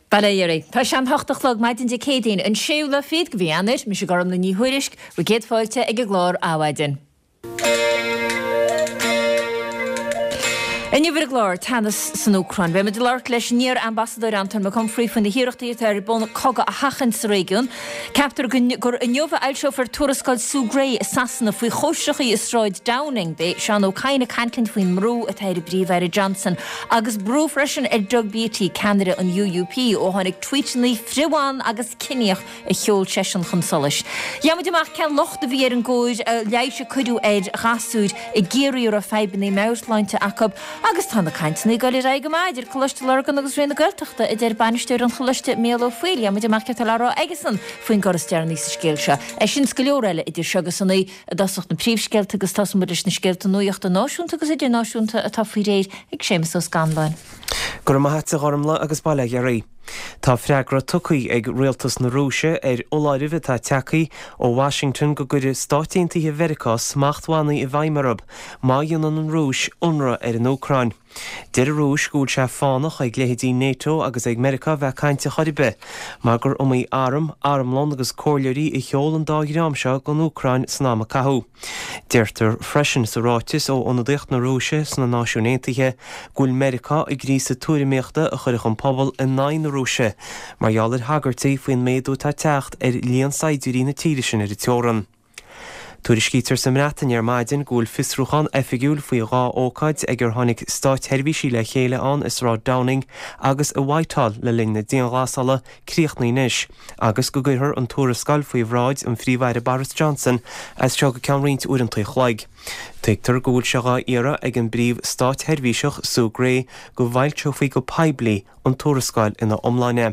Baléirí, Tá sean hochtalog maidin de cédín an siúla féad go bhíanir, mis se gom na ní huirisc, ru géad fáilte ag glár áhaidin. Inne bhir glár tanas san Ucrain, bheith me de lart leis níor ambassador Anton me com frí fan na hiireachtaí ar bonna coga a hachan sa régiún. Captar gur inniuha eilseo for tuarascáil Sue Gray assassina faoi chóiseachaí Isráid Downing, be sean ó caine cantlinn faoin mrú a tair bríomhhaire Johnson, agus brú freisin Doug Beattie, candidate an UUP, ó tháinig tweetanlí friúháin agus cineach a cheol sesin chun solis. Jaamid amach cean locht a bhí ar an gcóid leise cuidú éid gasúid i géirí ar a feibinnaí meirtleinte acab, agus tá na caintna goil raige maidir choiste legan agus réna goilteachta i d banisteir an choiste mé ó foiile, muidir marcha lerá aigesan faoin gostear níos sa scéilse. Sin scoleoréile idir segus sanna dasocht na príomhscéilte agus tá muidir na scéilta nuochtta náisiúnta agus idir náisiúnta atá faoi réir ag sémas ó scanlain. Gur maithe gharmla agus bailile garí. Tá freagra tucaí ag rialtas na Rúise ar oláirih tá teacaí ó Washington go gurú stáitiíntaí Vericás machthánaí i Weimarab, má dionan an Rúis unra ar an Ucrain. Deir a Rúis gúil se fánach ag léhédí NATO agus ag America bheith cainte choribe, má gur umí armlón agus cóirleirí i cheol an dágirám seo go Ucrain snáma cathú. Deirtar freisin sa ráitis ó onadaíocht na Rúise sna náisiúnéntaithe gúil America i grísa túriméachta a chuir an pobl in 9 Rúise, mar jalar hagartaí faoin méadú tá teacht ar líon saidúí na tíiri sin ar i teoran. Tuairiscítar sa mreatain ar maidin gúil fisrúchan effigiúil faoi rá ócaid ag gur tháinig stáit herbhísí le chéile an Isráid Downing agus a Whitehall le linn na díonghásala críochnaí níis, agus go gcuirthir an tuarascáil faoi bhráid an phríomhhaire Boris Johnson as seo go ceann riint uaireantaí chhlaig. Teictar gúil seá iarra ag an bríomh stáit herbhíiseach Sue Gray go bhailte faoi go peibli an tuarascáil ina omláine.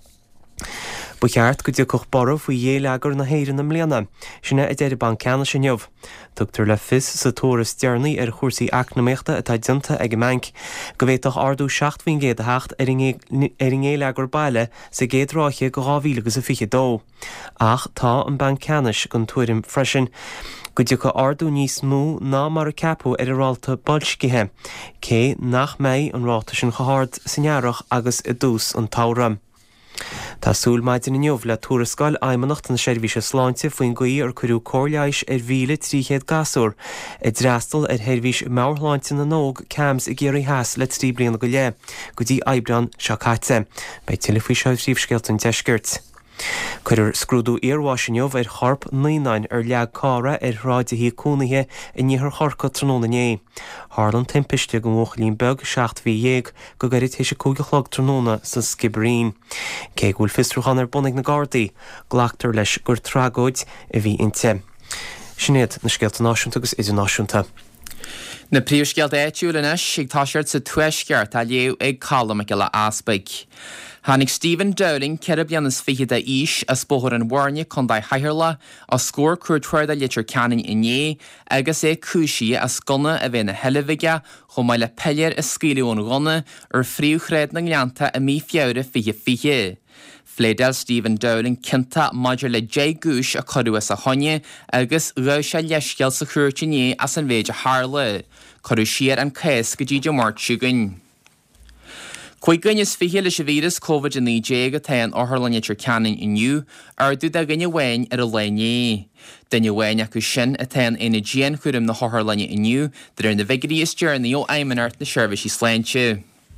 Bu cheart go dtí coch borh faoi dhéleagar na héireann na mbliana, sinna i dtéidir ban ceanna sin neamh. Tugtar le fis sa tóras dearnaí ar chósaí eacnamaíochta atá dinta ag meanc, go bhhéadach ardú 7,800 ar in éleagar baile sa géadráiche go 2022. Ach tá an ban ceannis gon tuairim freisin, go dtí go ardú níos mú ná mar a capú ar a ráilta bolscithe, cé nach méid an ráta sin chahard sannearach agus i dús an táram. Tásúil maidin inniuh le tuarascáil aimimanacht an seirbhíse sláinte faoin gaí ar chuirú cóirleis ar 300 gasúr, i drastal ar heirbhís meabhrláinte na nóg cams i géirí heas le 3 bliana go le, go dtí aibreán seo caite, bei tilfaoi seo phríomhscéalt an teisgirt. Cuidir scrúdú iarháisineomh ar charp 9 ar leag cára ar ráidithí cúnaithe i níthar chorca tróna né. Harlan timpiste go mochlín beg 7,000 go garid héise cúgachlog tróna sa Skibbereen. Cé gúil fistrúchan ar bunnig na Gardaí, ghlaachtar leis gur tragóid a bhí inte. Sinnéad na scéalta náisiúnta agus idirnáisiúnta. Na príomhscéalta éitiúlanis ag táisiart sa tuaisceart a léú ag callam ag le aspaig. Hannig Stephen Dowling ceir beannas fiche a ís a spóthar an bharne chun dá haithirla a scór cuairtuair a litir canin inné agus é cúisí a scona a bheith na helibhige chun mai le pellir a scíliún ghona ar phríomhchréad na gleanta a mí fiabhra fiche. Flédal Stephen Dowling cinnta maidir le J gúis a choú a honne agus roise leisceal sa chuirtiné as an bhéide hála, choú siar an cés go ddíide mát siúgain. Cúig gynnes fiche leis a vírus COVID-19 go taon ortharlanne tir canin inniu, ardú a gynne bhain ar a lené. Dunne bhain acu sin a taon ina ddían chuirim na ortharlanne inniu, dar ar na bheagarí is dearnaí ó aimimeart na seirbhísí sláinte.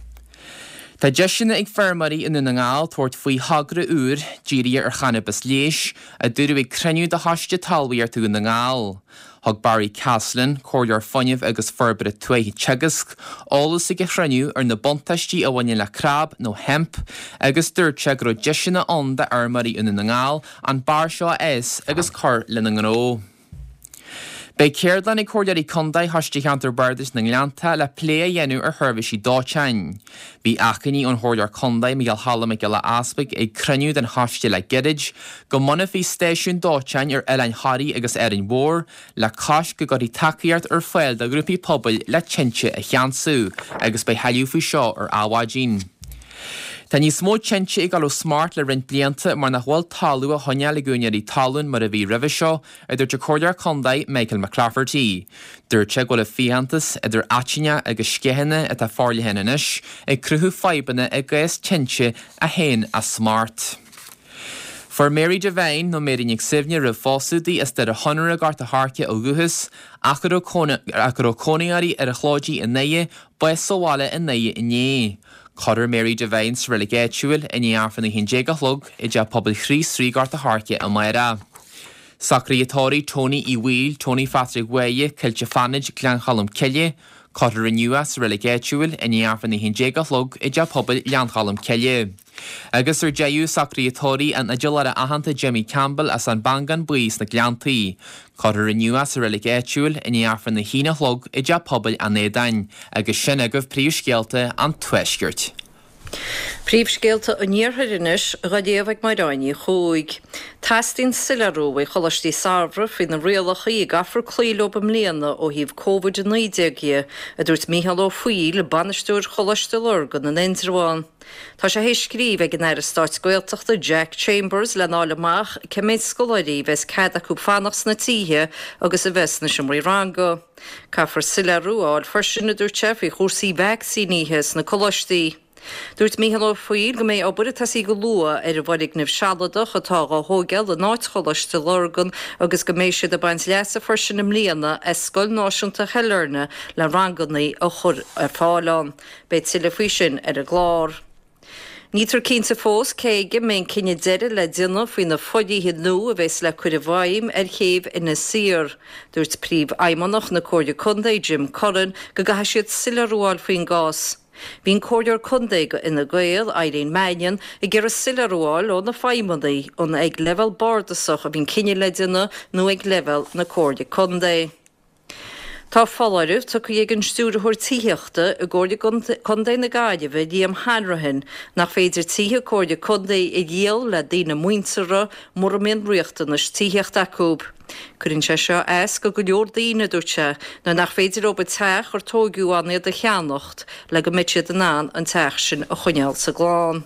Tá deisina ag fermarí in na ngáil tuairt faoi hagra úr díri ar chanabas léis a dúrú ag creniu de haiste talhaí ar tú na ngáil. Thug Barry Caslin, cóirlear faineamh agus ferbere tuaithe teagasc, álas ag chreniu ar na bontaistí a bhaine le crab nó hemp, agus dúirte gur deisina an de armarí in na ngáil an bar seo is agus chur le na ngró. Bei céirlan ag cóirleirí condaid haiste cheantar bardis na gleanta le plé a dhéanú ar thurbhísí dátein. Bhí acaní an chóirlear condaid Miguel Hallam ag le aspaig ag creniu den haiste le geirid, go muna fhí stéisiún dátein ar Ellain Harry agus Erin Mór, le cais go gorí takeíart ar fáil de grúpi pobl le tinte a cheansú, agus bei heiliú faoi seo ar áhádín. Tá ní smó tse ag galú smart le rint blianta mar nach bhfuil talú a honeala gúnear í talún mar a bhí rih seo idir de cóidear condaid Michael McClafferty. Dúirte go le fiantas idir aitiine agus scehanna a tá fálaithe inis ag cruthú faibanna ag gais tse a héin a smart. For Mary Devine no mérin ag sifne ra fósúdaí is de a honor a gart a harce ó guhus ach go cónaí ar a chlódí in naie ba soáile in naie inné. Codir Mary Devine sa relegéitiúil in arfanna hín dégalog I de pobl chrí gart a harce a maira. Sacraíotóirí Tony I Wheel, Tony Patrick Weie, Kilte Fanage, Gleanchalm Kelly, Codir Renua sa relegéitiúil in arfanna hín dégalog I de pobl Gleanchalm Kelly. Agus jeú sacraíotóirí an agilar a ahananta Jimmy Campbell as an bangan buís na gleantaí. Codir Renua sa relegéitiúil in arfanna hína hlog I de pobl a nédain, agus sin agah príomhscéalta an tuisgirt. Príomhscéalta a níorthirinis radéomhaigh mairáinní chúig. Tastín silarú é cholastí sarbhra fin na réalacha I gafar clílób am léana ó híomh COVID-19 a dúirt Mícheál Ó Fuí le banistúir cholastilor gan an Indraháin. Tá sé héiscríomh ag an air Stáit Gaeltachta Jack Chambers le nála amach cemid scoláirí bheits cad acu fannachs na títhe agus a bheits na Siomraí Ranga. Cafar silarú áil farsin na dúirte faoi chósaí vaccíníthes na cholastí. Dúirt Mícheál Ó Fuí go méid obair tasí go lua ar a bhhaigh nibh seadadach atá á thógeal a náid cholastil organ agus go méid siad a baint leasa farsin am líana Eascail Náisiúnta Cheilirne le rangannaí a chur ar fáilán, beit sila faoi sin ar a glár. Nítar cínta fós céige mén cinne deire le dina faoin na fodíthe nó a bheits le chuir a bhaim ar chéimh ina sir. Dúirt príomh aimimneach na cóide Condaid Jim Curran go gatha siad silarúáil faoin gás. Bhín cóidear Condaid ina Gael Eileen Mannion I gur a silarúáil ó na feimimnaí ón ag level bardasach a bhín cinne le dina nó ag level na cóide Condaid. Tá fáileirih tu ag an stúrathir tííochta a gcóide Condaid na Gaiadimh díam hanrahin nach féidir títhe cóide Condaid I dhéal le daoine muintere mór mion riochtanas tííocht acúb. Cuireann sé seo go leor daoine dúirte na nach féidir ó teach ar tógiúána a cheannacht le go mitse den an teach sin a chuineáil sa gláán.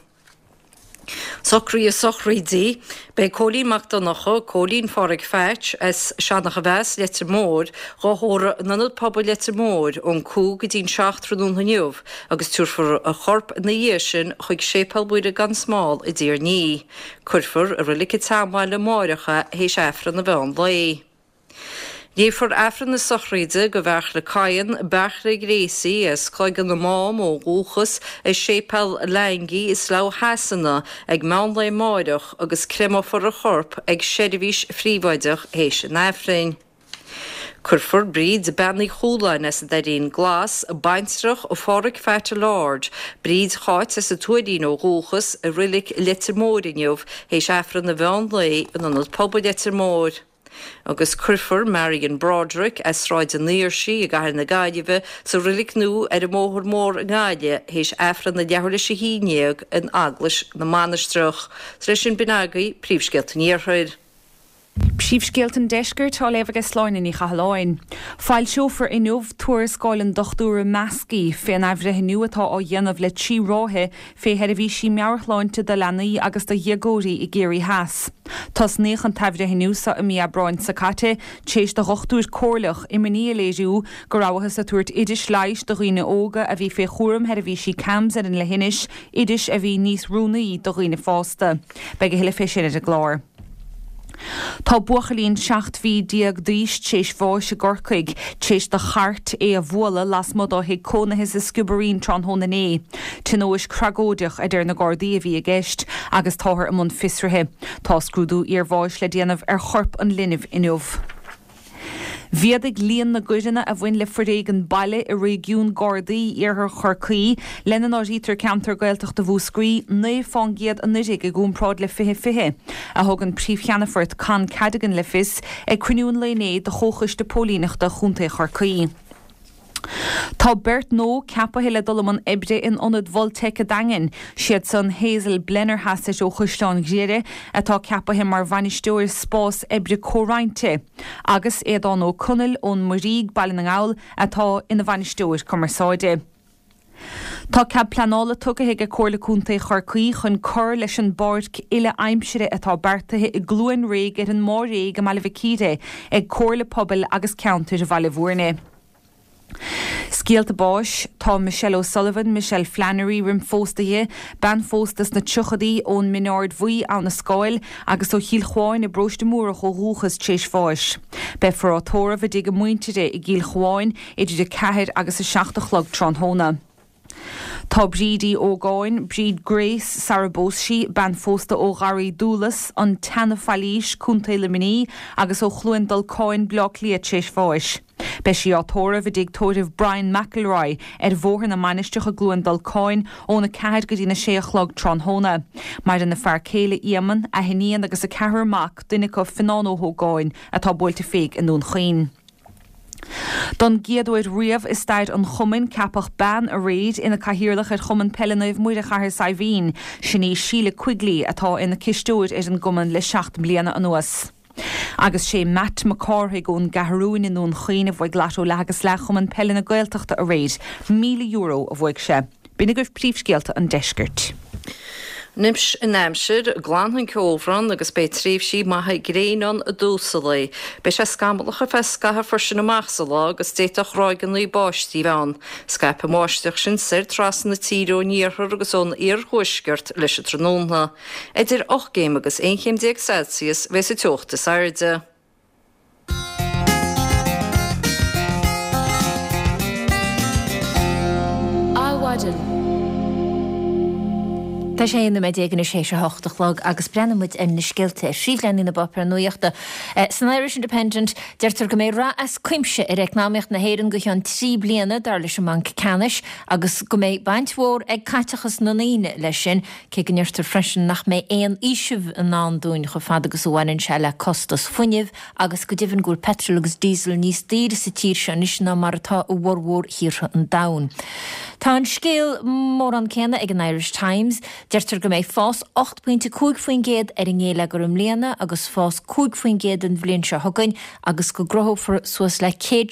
Socraí a sochraidí, be Cólín Macdonacha, Cólín Farag Fetch, as Seannach a Bheas letar mór, ráthóra nanad pobl letar mór ón cúg dín 7 agus túrfar a chorp na dhéisin chuig sépal buide gan smáil I dtír ní. Curfar a rilik támáil le máirecha héis efra na bhean lei. Dífar efran na sochraide go bheach le caian bechra grésaí as coigan na mám ó gúchas is sépal lengi is lá hasanna ag meán le máireach agus crémafar a chorp ag séirvís fríomhaideach héis an efrain. Curfar bríd bennig chúlain as a darín glas a baintrach ó fáric fete Lord, bríd cháit as a tuaidín ó gúchas a rilik litir mórinniuh héis efran na bhean lei an anad pobl litir mór. Agus curfar Marion Broderick as ráid an níorsí a gahar na Gaiadimh sa rilik nú ar a móthir mór a Gaide héis efran na deharla sé híneag an aglas na manastrach. Sreis sin binagaí príomhscéalta níorthaid. Príomhscéalta deisgur tá leibh sláinna í chaláin. Fáil seofar inmh tuairiscáilen dochtúra meascaí féin ahrethe nuatá á dhéanamh le trí ráthe fé head a bhí sí mearchláinte de lenaí agus do dhiagóirí I géirí heas. Tás néch an taimhrethe nuasa a mí abráin sa caite, tééis do chochtúir cóirlach I maní léisiú go ráhachas a tuairt idir leis do riine óga a bhí fé chuairm head a bhí sí cams ar an lehinis, idir a bhí níos rúnaí do riine fásta, be go hiile fisin a glár. Tá buachalín 7 diag dís tééis fáis a gorcaig tééis de chart a bhla las mod ó hiag cónahis a scubarín tron hóna né. Tinóis cragóideach a d na Gardaí a bhí a gceist agus táthir am mún fisrathe. Tá scrúdú ar bháis le déanamh ar chorp an linmh inmh. Bhíadig líon na gcuideanna a bhain le forréig an baile I régiún Gardaí ar chorcaí lenan áítar ceantar Gaeltachta bhúscrí na fágiad an nuig a gúnprád le fihe. A thugann príomhcheannafort can cadagan le fis ag cruinún le né de chóchas de pólínachta chunta chorcaí. Tá bert nó ceapa heile dolaman ibre in onad volteice dagen, siad san Hazel Blenner hasas ó chuisteán gréire atá ceapa he mar bhainisteúir spás ibre córáinte, agus éadán ó cunil ón maríg bailin an gáil atá ina bhainisteúir commersáide. Tá cab planála tugathe go cóirlaúnta chorcaí chun cóir leis an bord ile aimsire atá bertathe i gluúin réig ar an mór go malahicíide ag cóirla pobl agus ceantar a bhaile bhuairne. Scialta báis tá Michelle O'Sullivan, Michelle Flannery rim fóstaithe, ban fóstas na tuchadaí ón minord bhuí an na scáil agus ó híl chháin i bróiste múra cho rúchas téis fáis. Be for átóra bheit dig go muinteide i gíl chháin idir de ceithir agus a 16 tronthóna. Tá brídí ógáin, bríd Grace Sarabosi ban fósta ó Gary Dúlas an tanna falís cúnta le miní agus ó chluin dal cáin bloc liad téis fáis. Be sí átóra bheit dig tóirih Brian McElroy bhórthan na manisteach a glúin dal cáin ó na ceithir go dtína 16 tronthóna. Mar in na fear céile íaman a hiníon agus a ceithirach duine go finánóthógáin atá buailte féig in nún chéin. Don giadúid riamh is staid an chumin capach ban a réid ina cahirirlach ar chumin pelanamh muide chahir saibhín, sinní síle cuiglí atá ina cistúid ar an guman le 7 bliana anuas. Agus sé Matt McCarthy gón gaharún in nún chéine bhfuil glasú legus le chumin pelana gailteachta a réid, €1,000,000 a bhfuig sé. Bína gur príomhscéalta an deisgirt. Nims in Amsir, Glanhan Cófran agus be tríomhsí maithe gréanan a dúsalé. Be sé scamalacha fescathe farsin amachsa lá agus déach ráigan lí báistí bhean. Scaip máisteach sin sir tras na tíú níorthar agus ón iarhuisgurt leis a tróna. Idir 8 géim agus 1 Celsius bheits a teochta sairde. Áhaidin. Tá sé na méid éigen 6:08 agus brennamid in na sciilte sílein na bopur nuochta. San Irish Independent deirtar go mé rá as cuimse ar eagnáíocht na héann go an 3 bliana dar leis man canis agus go mé bainthór ag caitechas naíine lei sin cé gneirtar freisin nach mé éon isisih an náúin go fad agus bhhainn se le costas funineh agus go dtíhann gúil petrol agus diesel níos tíir sa tír se is ná martá ó bhórhór hir an dain. Tá an scéal mór an céna ag an Irish Times, deirtar go méid fás 8.5% ar an ggéile gur mléana agus fás 5% an bblion se thugain agus go grothófar suas le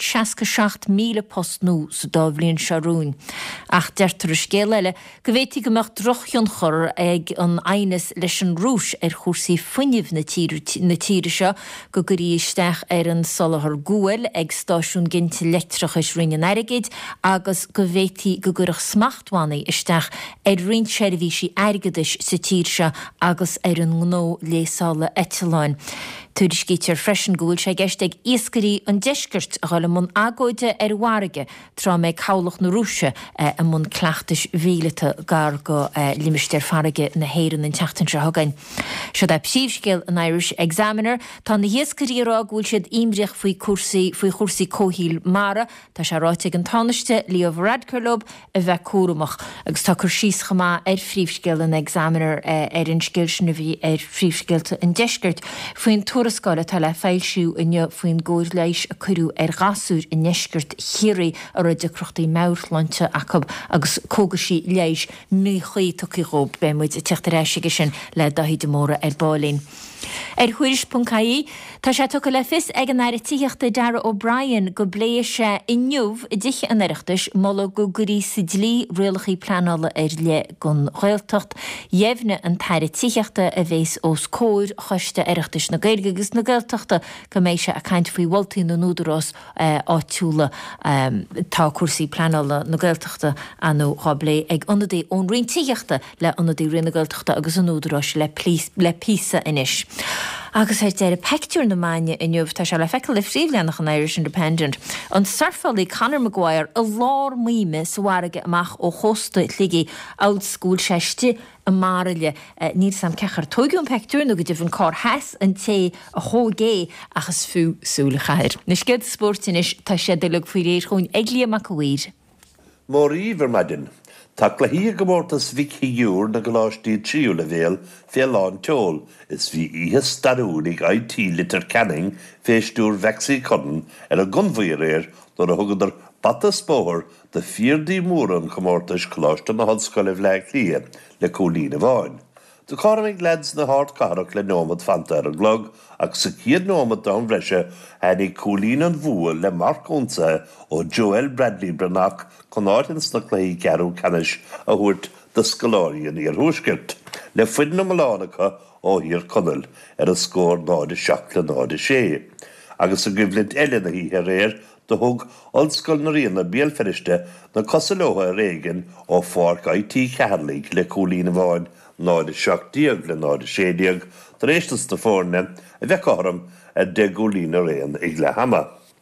167,000 postnú sa dá bblion se rún. Ach deirtar a scéal eile go bhhéití go meach drochion chur ag an ainas leis an rúis ar chósaí funineh na tíre seo go gurí isteach ar an solahar gúil ag stáisiún ginti letrachas rinne airigid agus go bhhéití go gurach smachthánaí isteach ar rin seirbhísí airgadis sa tír se agus ar an gó léála Eteláin. Tuairis cítear freisin gúil sé gceist ag iascarí an deisgirt a gáil mún agóide ar bharige trá méid chabhlach na rúise a mún cleachtais bhílata gar go limisteir farige na héireann an teachtain se thugain. Se d síomhscéal an Irish Examiner tá na iascarí rá gúil siad imreach faoi chósaí cóhíl mara tá se ráite an tánaiste Líomh Radcurlob a bheith cuaramach agus tá chur síos chamá ar phríomhscéal an Examiner ar an scéil sin a bhí ar phríomhscéalta an deisgirt faoin Scáile tá le feilsiú inne faoin ggóir leis a chuú ar gasúr in neisgirt chiirí a roiid de crochtaí meirlante agus cógasí leis mí chuí tuí rob be muid a teachtaréisige sin le dahí de móra ar bálín. Ar chuiris.caí tá sé tu le fis ag an air tíochtta Dara O'Brien go bléir se inniuh i dtich an iireachtas molla go gurí sa dlí rialachaí planála ar le gon ghailtocht dhéimhne an taire tíochta a bhés os cóir chuiste iireachtas na gailge agus na gailtochta go méid se a caiint faoi bhiltaí na núdarrás áitiúla tá cuasaí planála na gailtochta anó chablé ag anadí ón rion tíochta le anadí rinne gailtochta agus an núdarrás le písa inis. Agus er deir pectúr na maine in jobh tá se le feiceil le fríomhleannach an Irish Independent. An sarfáilí Conor Maguire a lár míime sahaige amach ó chosta ligí old school seiste a máile níl sam cechar tógiún pectúr nó go dtíhann cá heas an té a thógé agus fú súla chair. Nis céad sportinis tá sé deileh faoi réir chuin egliaach uír. Mór íver maidin. Tá hí gomórtas vichiúr na goláistí tríú le bhéal féáin teol is bhí ihe starúnig IT litir canning féistúr vexí codan ar a gunmhair réir nar a thugadidir bata spóthir de 4 móran gomórtas choláiste na honscoileh le lia le cólína bháin. De choramig leds na hart carach le nómad fanta ar glog, ag sa cíad nómad dá an bhreise hanig cúlín an bhua le Mark Onsa ó Joel Bradley Branach chun áithins na cléí cearú canis a thuirt de scoláiríon ar thuaiscirt. Le fuid na Malánacha ó hir conal ar a scór 9-6. Agus a gibhlint eile na hí réir de thug oldscoil na riana béal feriste na cosalóha a réigen ó Fork IT Catholic le cúlín bháin 9-6 le 9-6 tar éistas na fórne a bheith áram a degúlín a réan ag le hama.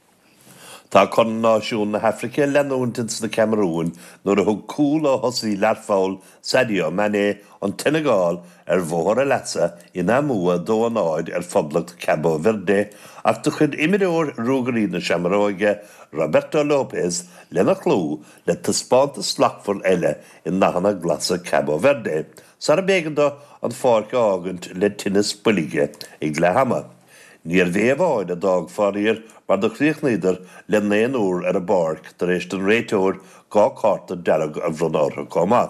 Tá chun náisiún na Africa leanúntins na Cameroon nuair a thug cúl ó thosaí learfáil Sadio Mané an Senegal ar bhór a lesa ina mua dó an áid ar phoblacht Cabo Verde ach do chud imimeóir rúgarí na Seamaróige Roberto Lopez lena chlú le taspáanta slachfur eile in nachana glasa Cabo Verde. Sar a béganda an fárca ágant le tinnis bulige ag le hama. Níor bhéháid a dag faríir mar do chríochnaíidir le 9 úr ar a barc tar éis den réiteúir gá carta dearag a bhronnátha comá.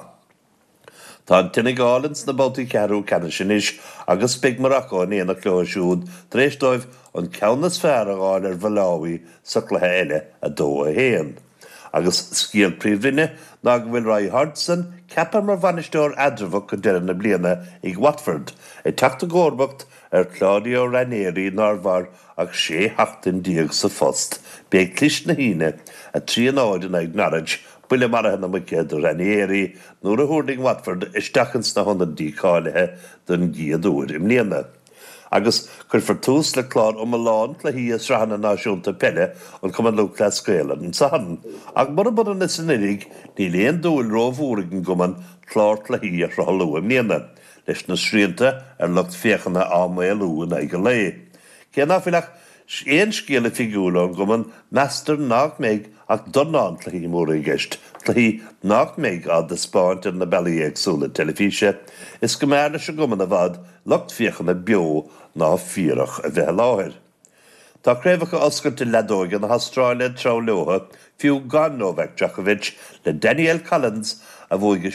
Tá an Tinigálins na Baltí cearú canisinis agus big marachá in éana clóisiún tar éis dóibh an ceanna sféar a gáil ar Malawi sa chluthe eile a dó a héan. Agus scíal príomhrinne ná go bhfuil Ray Hardson ceapar mar bhainisteoir adramhach go deireadh na bliana ag Watford teachta gcóirbeacht ar Claudio Ranieri nár ag 7-8 sa fost. Beag clist na híine a 3 áidin ag narid buile martha na mucéad Ranieri nuair a thuirling Watford isteachchans na 100 cáilethe den giadúir im líana. Agus chur fortús le chlár ó Malán le hí is rahanna náisiúnta pelle an cuman lú le scéile an sahan. Ag mar an is an irig ní léon dúil rómhúrigan goman chlárt le hí a rálú im líana. Leis na sríanta ar lucht féchanna ámailú in aige lé. Cé náfilach éon scéala figúla an goman meastar nach méid ach donán le hí mór i gist. Le hí nach méid a de spáint in na belí agsúla telefíse, is go ména se goman a bhd lucht féchanna bio ná fíorach a bheith láthir. Tá créimhacha oscairte ledóige na Australia trá leotha fiú gan Novak Djokovic le Daniel Collins a bhuaige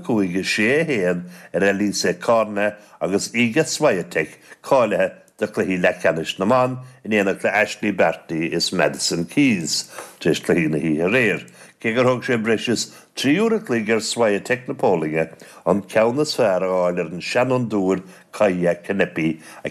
7-6 héan ar Elise Carne agus Iga Swiatek cáilethe de chluhí le canis na man in éanaach le Ashley Barty is Madison Keys, tris chluhí na hí a réir. Cé gur thug sé breisis 3 úra gur Swiatek na pólinge an ceanna sféar áil ar an Shannon dúr Kaia Canepi a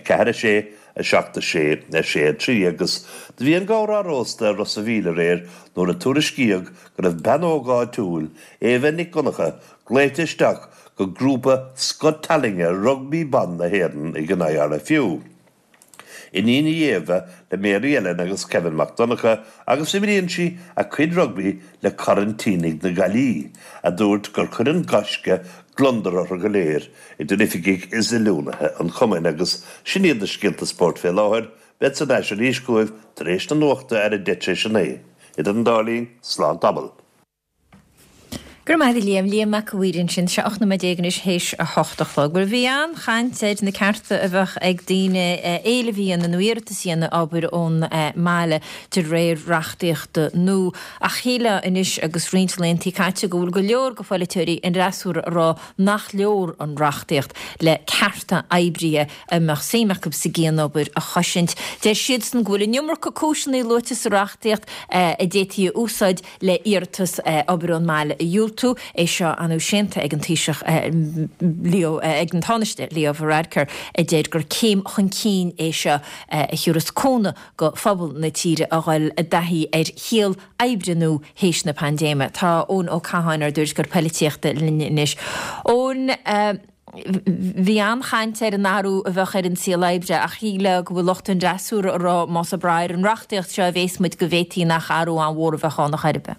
4-6 na 3 agus de bhí an gáir arósta ros a bhíle réir nuair a tuairiscíag go raibh benógáid túil éhannig gonacha gléiteisteach go grúpa Scott Tallinge rugby ban na héan i gnáar a fiú. In ína dhéomh le Mary Ellen agus Kevin McDonagh agus imíonn si a cuid rugby le quarantínig na Galí a dúirt gur chur an gasce glondar ar go léir I dunifiigh is i lúnathe an chumain agus sin iad na scialta sport fé láthir bet sa neis an íscúibh tar éis na nuachta ar a deite sin é. Iad an dálín slán tabal. Gur maidí líam mac bhuiirin sin se 8-9 héis a 8 gur bhí an chainteid na carta a bheith ag daine éile bhíon na nuirta síanana ábhar ón máile de réir reachtaíochta nó a chéile inis agus rintalentí caite go bhfuil go leor go fáilteoirí in rasúr rá nach leor an reachtaíocht le carta aibrithe mar séimeach sa géan ábhar a chaisint. De siad san ghfuil numar go cóisinaí lutas reachtaíocht a détaí úsáid le íirtas ábhar ón máile tú é seo anú sinnta ag an tíiseach Leo ag an táiste Leo Varadkar déad gur céim chun cín é seo hiúras cóna go fabal na tíre a gháil a dahí ar chéal aibrenú héis na pandéma. Tá ón ó caháinar dúirs gur pelliteachta linnis. Ón bhí an chaint ar an náú a bheith ar an sílaibre a chiile go bhfuil lochtan dreasúr rá más a brair an reachtaíocht seo a bhéismuid go bhétaí nach arú an mhór a bheitá nach chaibe.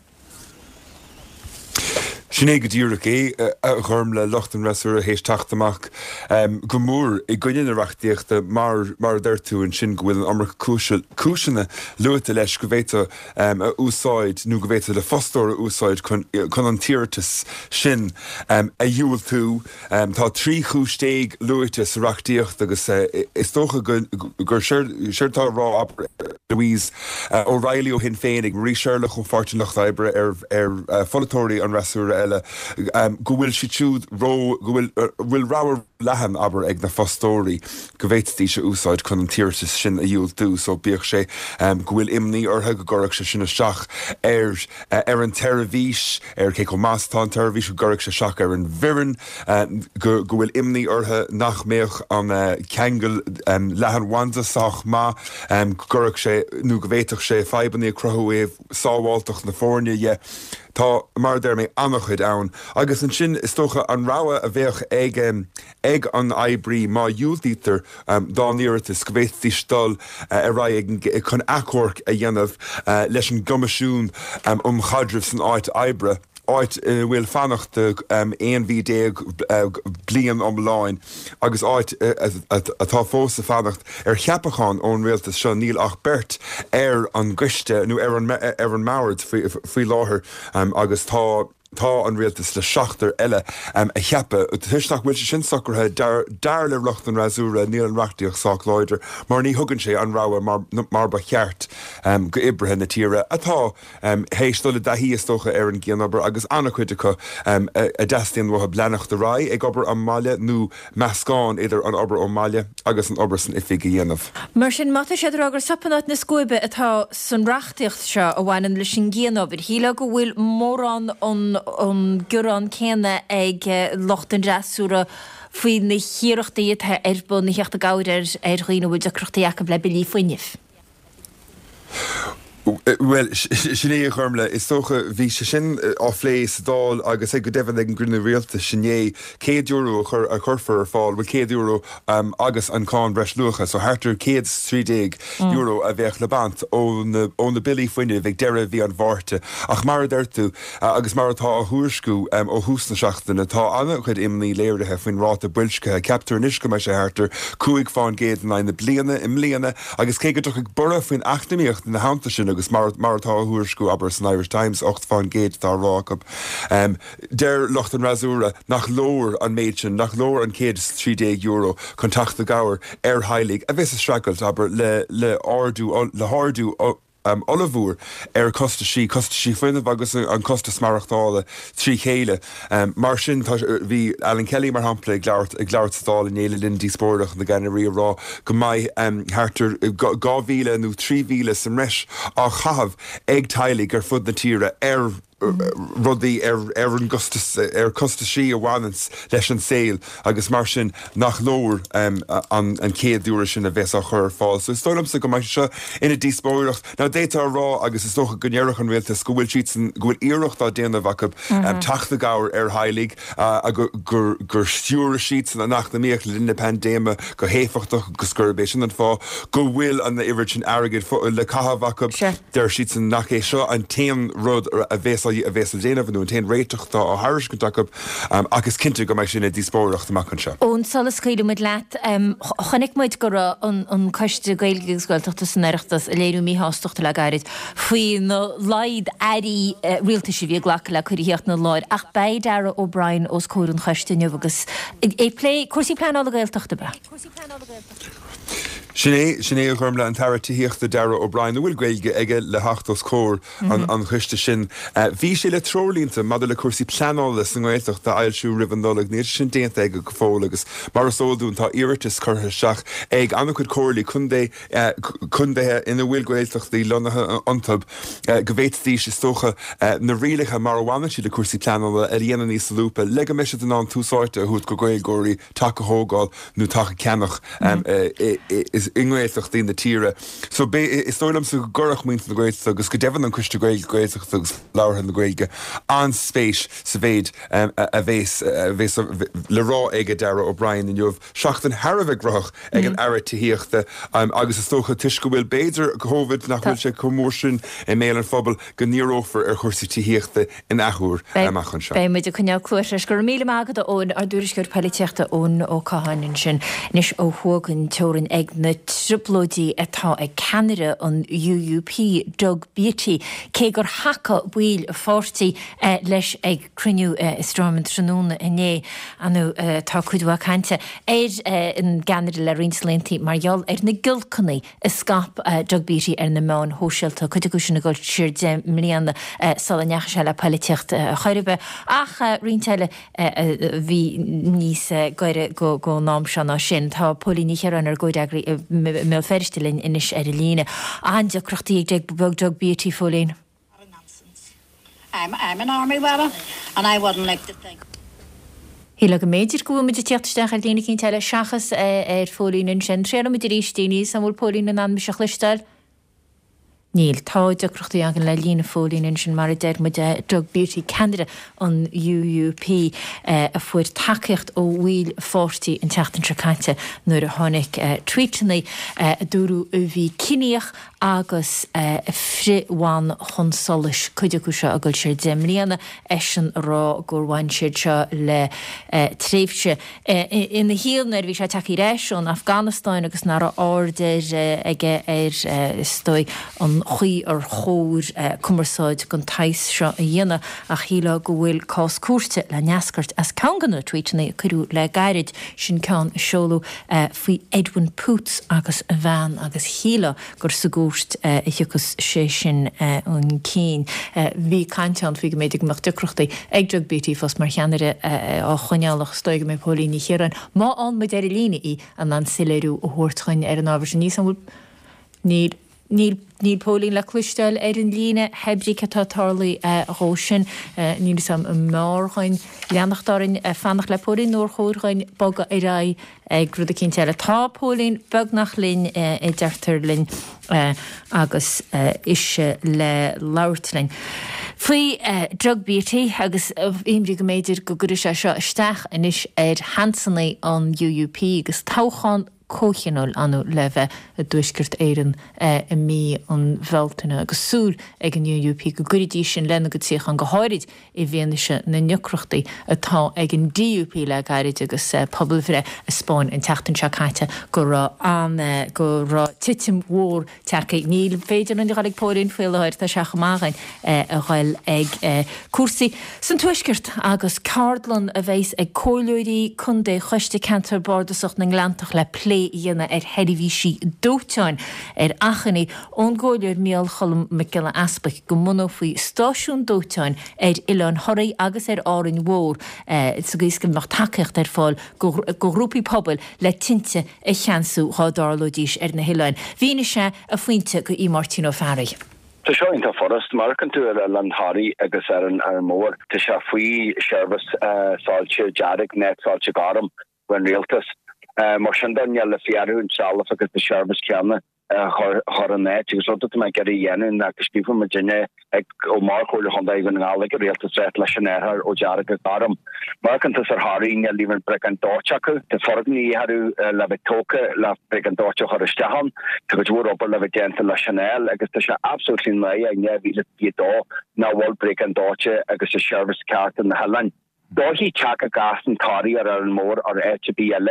Sinné go dtíach é a chum le lochtan rasúr a hééis taachtamach go mór I gcuine reachtaíochta mar d'irtú an sin go bhfuil an amar cúiseanna luata leis go bhhéta a úsáid nó go bhhéta le fostóir úsáid chun an tíirtas sin a dúil tú tá 3 chúistéig luata sa reachtaíocht agus is tócha gur seirtá rá Louise O'Reilly ó hin féin ag rí seirla chun fartin nach daibre ar folatóirí an rasúr eile go bhfuil si túd go bhfuil ráir lehan aber ag na fostóí go bhhéittí se úsáid chun an tíir sin a dúil tú so bíoh sé go bhfuil imní ortha go gorach se sinna seach ar an terahís cé go másatá an terahís go gorach se seach ar an bhirin go bhfuil imní ortha nach méoch an cheangal lehan wandaach má gorach sé nó go bhhéiteach sé febanní crothúéh sábháilteach na fórne Tá mar der méid annachchuid ann. Agus an sin is tócha an ráha a bheoch ag an aibrí má dúildítar dá níirtas go bhéittí stal a ra chun acórc a dhéanamh leis an gomasisiún chadrih san áit aibre. Áit bhfuil fannacht éonhí blian omláin, agus áit atá fósa fannacht cheapachán ón réaltas seo níl ach bert an gcuiste nó ar an mabhairt faoi láthair agus tá an réaltas le seachtar eile a cheappa thuisteach bhfuil sin sacrthe dar le rucht an rasúra níl an reachtaíoch sách láidir, mar ní thugann sé an ráha mar ba cheart go ibrethe na tíre atá hééisstola dahíí istócha ar an gcéanabar agus annachchuide chu a deistíon bhtha bleanach de rá ag obair an maiile nó meascáin idir an obair ó maiile agus an obair san ifige dhéanamh. Mar sin mata sé agur sappanát na scoibe atá san reachtaíocht seo a bhhainan leis sin gcéanamh híle go bhfuil mórrán an gurán céine ag lochtan rasúra faoi na chiireachtaí atá arbun na cheachta gáir ar chuoine bhfuid a cruchtaíach le bilí foiineh. Well, sinné chumle is tócha bhí se sin á phlééis dáil agus go dehan ag an grúna réalta sinné €100 a churfar ar fáil, bhfuil €100 agus an cáin breis lucha, so hartar €130 a bheith le bant ón na bilí foiine bheith deire bhí an bhharrte. Ach mar d'irtu agus mar atá a thuairscú ó hús na seachtainna tá anna chud imní léirithe faoin ráta builscathe ceaptar nisca me sé hartar cuaig fáin géad na bliana imlíana agus cé go ag bura faoin achtamíocht na háanta sin agus martá thuairscú aber san Irish Times 8 fan géad tá rácab. Der locht an rasúra nach lór an méidsin, nach lór an €130 chun tachta gáir ar heilig a bheits a stragailt aber le hardú olivúr costa sí foiineh agus an costa smarachtála trí chéile. Mar sin bhí Alan Kelly mar hampla ag leabhart stála néile lindí spórdach na ganaí rá go maiid hartar 2,000 nó 3,000 san reis á chahabh ag tailig ar fud na tíre rudaí ar an costa sí a bhhainans leis an saoil agus mar sin nach lór an céadúra sin a bheits a chur fáil. So stolamsa go maiid seo ina díspóireacht. Ná détá rá agus is tócha gonéireach an réaltas go bhfuil siad go bhfuil iireacht á déanamh acu tachta gáir ar heilig a gur stúra siad san nach na míoch le pandéma go héfachtach go scurbééis sin an fá go bhfuil an na iiri sin agad le cahabh acu der siad san nach é seo an téan rud a bheits a bheitsal déanamh nó an téan réiteachta á thairis go takeab agus cinnte go mbeidh sinna díspóireachta amach an seo. Ón solas chuidir muid leat chonig muid go an coiste gailgeúsgailteachta san aireachtas a léirú mí hástoachta le gairid faoi na laid airí rialta si bhí ghlacha le chuiríocht na láir ach beid Dara O'Brien os cóir an choisteineh agus cuasí pleanála gailteachta be. Sinné chumle an tartííochtta Dara O'Brien bhfuil gailge aige le heachtas cór an chuiste sin. Bhí sé le trolínta mad le cuasí pleanála san ghilteach de ailsú ribandála níor sin déanta aige go fólagus mar sóún tá iiritas chutha seach ag anna chud cóirlaí chundéthe ina bhfuil gailteachtaí lonathe antab go bhhéittí sé tócha na rialacha mar bhhaine si le cuasí pleanála a dhéana níos lúpa le go meisi an túsáirte chuút go gailgóirí take thógáil nó take ceannach is ingréilteach daon na tíre. So is tólam sa gorach muint na gréilteach agus go dehan an cuiste gréilteach agus láirthe na gréilge an spéis sa bhéid a bhés le rá aige Dara O'Brien in jobh seachtain Harbheith groch ag an air tííochta agus is tócha tuis go bhfuil béidir COVID nach bhfuil sé commór sin i mé an fphobal go níorófar ar chuirsaí tííochta in achúr amachchan seo. Bé muidir chuneal cuairis gur míle mágad ón ar dúrisgur peiliteachta ón ó cahainn sin níos ó thugann teorann ag na triplódí atá ag Canada an UUP Doug Beatty cé gur hacha bhuiil fórtaí leis ag cruniú Stormont Tránúna inné anú tá chuidhá cainte in Canada le rinslíntaí margheall na gilcannaí is scap Doug Beatty na mán hóseilta chuide go sinna gáil siir 10 milliúna salaneach se le políocht choirbe ach rinteile bhí níos goire go nám seanna sin tá políníar an goidagri mé ferstelin inis líne anja crochtaí ag Doug Beatty fólín. I'm an army wearer and I wouldn't like to think. Híla go méidir go muid teachtasteach ar lína cinn teile seachas fólín in sin tréla muidir rístíní sam bhfuil pólín an anmi seach listáil. Níl táide crochtaí agan le lína fólín in sin mar dermuid Doug Beatty Canada an UUP a fuair takeíocht ó bhuiil fórtaí in teachtain tracáinte nuair a tháinig tweetnaí dúrú bhí cineach agus fríháin chun solis chuide go seo agail sé 10 milliúna sin rá gur bhain siad seo le tréimhse. Ina híalnar bhí sé takeí réis an Afganastáin agus nar áidir aige stoi an chuí ar chóir cumarsáid gon tais seo a dhéana a chiile go bhfuil cás cuairte le neascart as ceanganna tweetna chuú le gairid sin ceann seolú faoi Edwin Poots agus a bhean agus chiile gur sa gúst i thuchas sé sin an cín. Bhí caiinteán fao go méidir goach ducrochtaí ag Doug Beatty fós mar cheanare á chuineálach stoige mé pólíní chéan má an mu ar lína í an siléirú ó thuirtchain ar an ábhar sin níos an bhfuil Níl pólín le cluisteil ar an líne hebrí atá tarlaí rósin níl sam márchain leannachtarin fannach le pólín nóir chóirchain boga i rá ag grúda cinnteile tá pólín begnach linn i deirtar linn agus isise le láirtlinn. Faoi Doug Beatty agus imrí go méidir go gur se seo isteach inis ar Hansannaí an UUP agus táchan cóchinol anú leve a dúisgurt éiran i mí an bheltaine agus súl ag an UUP go guridí sin lena go tíoch an go háirid i bhéanaise na nucrochtaí atá ag an DUP le gairid agus poblbhre a Spáin in teachtain seacaite go rá go rá titim mhór techa níl féidir an ag póirín fuileáir tá seach mágain a ghail ag cuasaí san tuisgurt agus cardlan a bheits ag cóiliúirí chun dé chuiste cantar bordasach na glantach le dhéana ar heirihísí dóteáin ar achannaí ón ggóileir míal cholam Michaela Aspach go muna faoi stáisiún dóteáin ar Ileán Thoraigh agus ar árainn mhór sa gcuiscin nach takeíocht ar fáil go grúpaí pobl le tinte i cheansú dhádárlódíos ar na Hileáin. Bhína sé a faointe go í Martino Farrigh. Tá seo inta forrast marcan tú ar Ileán Thoraigh agus ar an mór tá sé faoi seirbhas sáilte dearg net sáilte garam when rialtas mar sin Daniel le fiarún salaf agus de seirbhas ceanna chor an net agus rud me gar dhéanú agus tífa me dinne ag ó mar chola chun ag an gála go réaltas réit leis an airthar ó dearg a garam. Marcantas ar Thoraigh ne líban bre an dáteacha de forgní harú le tóca le bre an dáte chor istehan tu go bhór op le déanta le Chanel agus tá se absolútlí mé ag nehíle dá ná bhil bre an dáte agus a seirbhas ceart na Hileáin. Dá hí teach a gas an Thoraigh ar an mór ar HB eile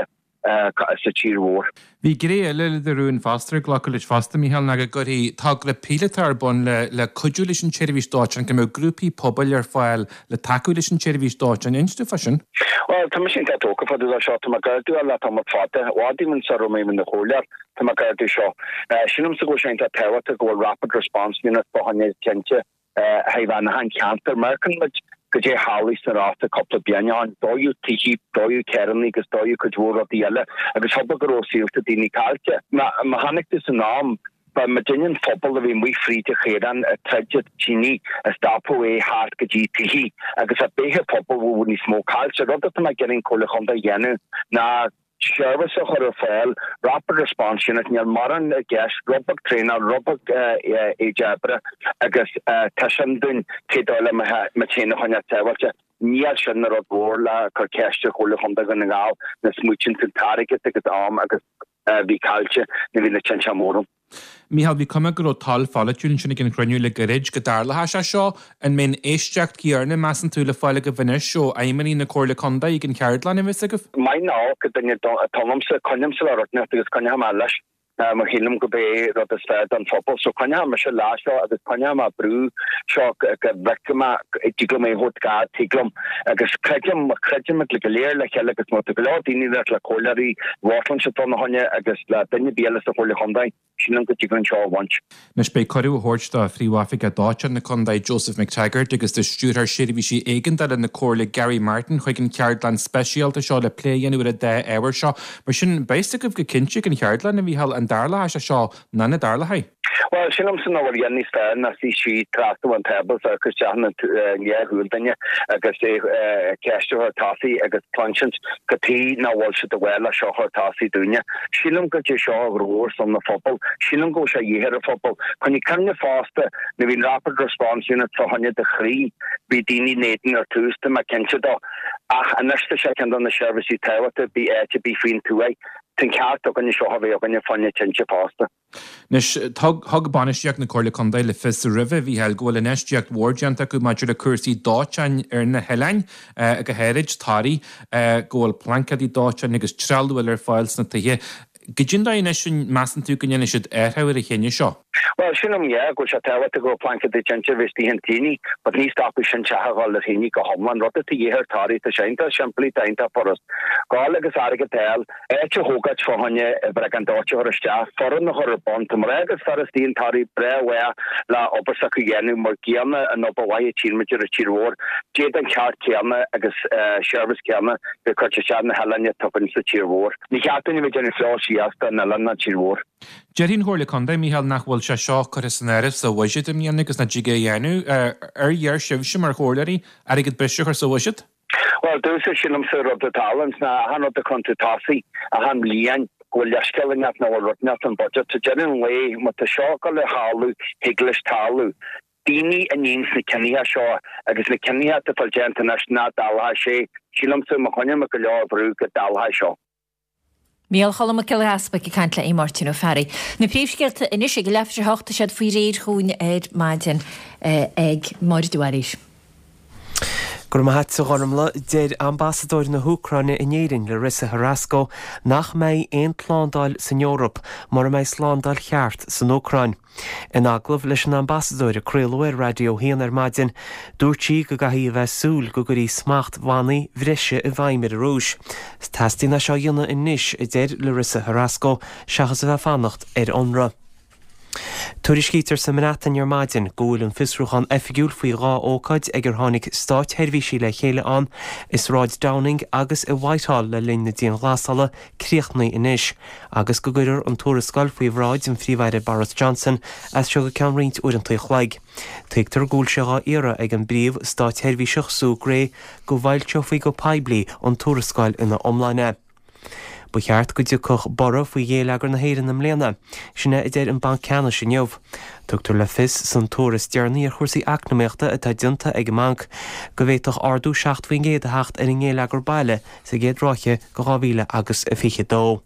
sa tír mhór. Bhí gré eile derún fastar ghlacolis fasta Michael na gurí tag le piletar bon le codúlis an chervís dáin go mé grúpi pobl ar fáil le takeúlis an chervís dáin instu fashion. Well, tá sin tá tóca fadu a seo tá garú le tá fáte bhádímann sa romé na hólear tá garú seo. Sinm sa go sin tá tewata go rapid response unit bhaine tente haibhana han cantar American go dé hálís na ráta coppla beanán dóú tíí dóú ceannaí agus dóú go dúra díile agus hobba go síirta daoine cáilte. Ma hanig is an nám ba ma dinin fphobal a bhí mu fríte chéan a treide tíní a stapó é hart go GTí agus a béthe pobal bhú ní smó cáilte rud a me getting chola chunda dhéanú na service a chur fáil rapid response unit níl mar an gas rubach trainer rubach éjabre agus tasan dún tédáile me téna chuna tehalte níl sin na rodbór le chu ceiste chola chunda gan na gáil na smúchin sin táige agus am agus bhí cáilte na bhí na tse mórum. Michael, bhí cuma go tal fáileún sinna gin cruniú le gorid go darla se seo an mén éisteach cíarna meas an túla fáile go bhaine seo aimmaní na cóirla conda ag an ceardlan vis agah? Mai ná go duine tomsa conimsa le rotne agus conne leis mar hilm go be rot is fed an football so kanya ma se la agus kanya ma brú seo vekma tiglum e hot ga tiglum agus krejum le leer le helle agus mo go dini dat la kolari watlan se ton honne agus la dinne bele se hole hondai sinam go tiglum seo wanch Nes be choú hórsta fríhafik a dáin na chundai Joseph McTaggart agus de stúr sévi sí eigendal in na cóle Gary Martin chuigin Ceardland specialta seo le léanú a 10 ewer seo mar sin beistig go kinse an Ceardland a bhí hall an darla a seo na darla hai. Well, sinam sin over yanni stan na si trastu an tables agus jahna hultanya agus cash her tasi agus planchant kati na walsh the well show her tasi dunya sinam go show roar on the football sinam go sha yeher football kan you kan faster the rapid response unit for 103 bidini netin or tuste ma kenche do an nesta second on the service tower to be fin to way tin cart gan seo ha gan fanne tinche pasta. Nes thug banisteach na cóla chundai le fis a rih hí hel ghfuil in esteacht wardianta go maidir le cuasaí dátein ar na helain a go héid táí ghfuil plancadí dátein agus trelhfuil ar fáils na tuthe. Gidjinda in sin massan tú gan is airthir a chéine seo. Well, sinam go se tawa to go plank de change vesti hentini, but ní stop sin chagal le hini go homman rot te yeher tari te seinta simply tainta poros. Gal agus arge tel eche hogat for honje brakan doche or staff for no hor bond to mregas farstin tari brewa la opersaku yenu morgiana an opawai chilmeter chirwor jeden chart kiama agus service kiama the coachana halanya topen se chirwor. Ni gaten me gen flash yasta na lana chirwor. Jerin Horle Conde Michael nachhfuil se seo chorisnéir sa bhaisiid im agus na ddíige dhéanú ar dhear sibhse mar chóirí ar igad bisiúchar sa bhaisiid? Well, dús sinam sa rud a talents na hanod a contutasi a han lían gwil leiskelling at na rutnat an budget to genin way mat a seo go le halu higlish talu. Dini a níns na Kenia seo agus na Kenia te falgenta na dalha sé sinam sa machonia me go leor brú go dalha seo. Míal cholam ce aspa i caiint le é Martin ó Ferry. Na príomhsceilta inis go lefse hoachta sead faoi réad chuún maidin ag Mairdúaris. Gur mahat sa gharmla déir ambassadóir na Húcráine in éirin le Risa Harasco nach méid éon plándáil san Eorop mar méid slándáil cheart san Úcráin. In aglah leis an ambassadóir a Craolúir radio hían ar maidin dúirtí go gaithí a bheith súl go gurí smacht bhainaí bhriise i bhaimir a rúis. Tastí na seo dhéanana in níis i déir le Risa Harasco seachas a bheith fannacht ar onra. Tuairiscítar sa Manhattan ar maidin gúil an fisrúchan effigiúil faoi rá ócaid ag ar tháinig stáit heirmhísí le chéile an is ráid Downing agus i Whitehall le linn na díon glasala críochnaí inis agus go gaidir an tuarascail faoi bhráid an phríomhhaire Boris Johnson as seo go ceann roinnt uaireantaí chhlaig. Tuigtar gúil seá éire ag an bríomh stáit heirmhíseach Sue Gray go bhailte faoi go paibli an tuarascail ina omlaine. Bu cheart go dúcoch borra faoi dhéalagar na héireann am léana, sinna i dtéir an banc ceanna sin neomh. Tugtar le fis san tuaras dearnaí ar chuirsaí acnaíochta atá dionta ag manc, go bhhéadach ardú 7 ar an ngéalagar baile sa géad ráiche go 2022.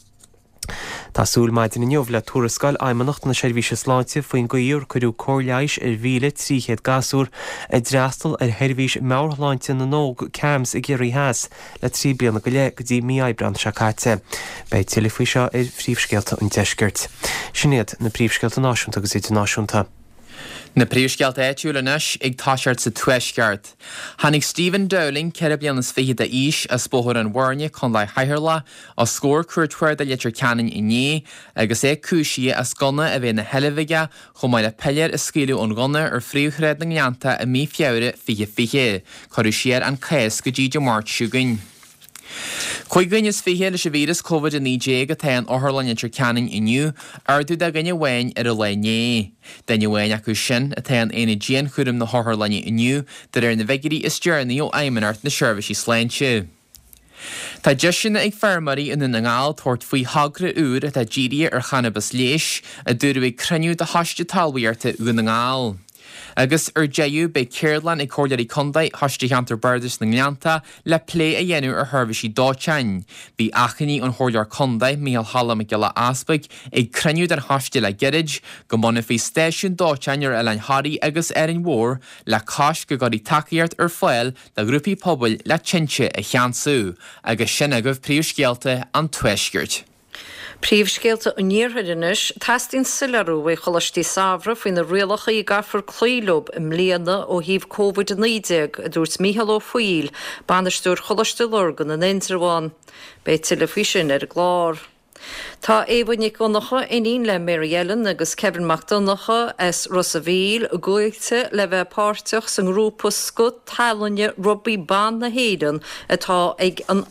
Tásúil maidin in neomh le tuarascail aimimanacht na seirbhíse sláinte faoin goíor chuú cóirleis ar bhíle tríchéad gasúr a dreastal ar heirbhís meabharláinte na nóg ceams i ggéirí heas le 3 bliana go le go dtí míoibbrand seacáite. Bei tuilifí seo ar phríomhscéalta an deisgirt. Sinnéad na príomhscéalta náisiúnta agus idirnáisiúnta. Na príomhscealt éitiúlanis ag táseart sa tuaisceart. Hannig Stephen Dowling ceir blianas fiche de ís a spóthir an bhairne chun le haithirla a scór cuairtuair de litir canan iné agus é cúisí a scona a bheith na helihige chun maiid le pelleir a scíliú an gona ar phríomhchréad na gneanta a mí fiabhre fiche chuir siar an chéas go ddíide mát siúgain. Chuighain is fiche leis a vírus COVID-19 go taon orthairlainn intir ceannain inniu ardú de gnne bhhain ar a lené. Danne bhhain acu sin a taon aana déan chuirim na orthairlainne inniu de ar na bheicirí is dearnaí ó aimimeart na seirbhísí sláinte. Tá de sinna ag fermarí in na ngáil tuairt faoi hagra úr a tá ddíri ar chanabas léis a dúrú cruniú de haiste talhaíarta u na ngáil. Agus ar deú be Cairlan ag cóirlaí condaid haiste cheantar bardas na gneanta le lé a dhéanú ar thurbhísí dátein. Bhí achaní an chóirlear condaid Mícheál Hallam ag geala aspaig ag cruniú ar haiste le geirid go mna fhí stéisiún dátein ar Ellen Harry agus Erin Mór le cáis go garí takeíart ar fáil le grúpaí pobail le tinse a cheansú agus sin agah príomhscéalta an tuaisceart. Príomhscéalta an níorthairenis tastín silarú é cholastí savra faoin na rialacha I gafar clílob im mbliana ó híomh COVID-19 a dúirt Mícheál Ó Fiail, banistúr cholastí lorgan an Indraháin, beit tuile faoi sin ar glár. Tá éhainnig gonacha iníon le Mary Ellen agus Kevin McDonacha as Rossaville goite le bheith páirteach san grúpa scot talanne Robbie Ban na héidan atá ag an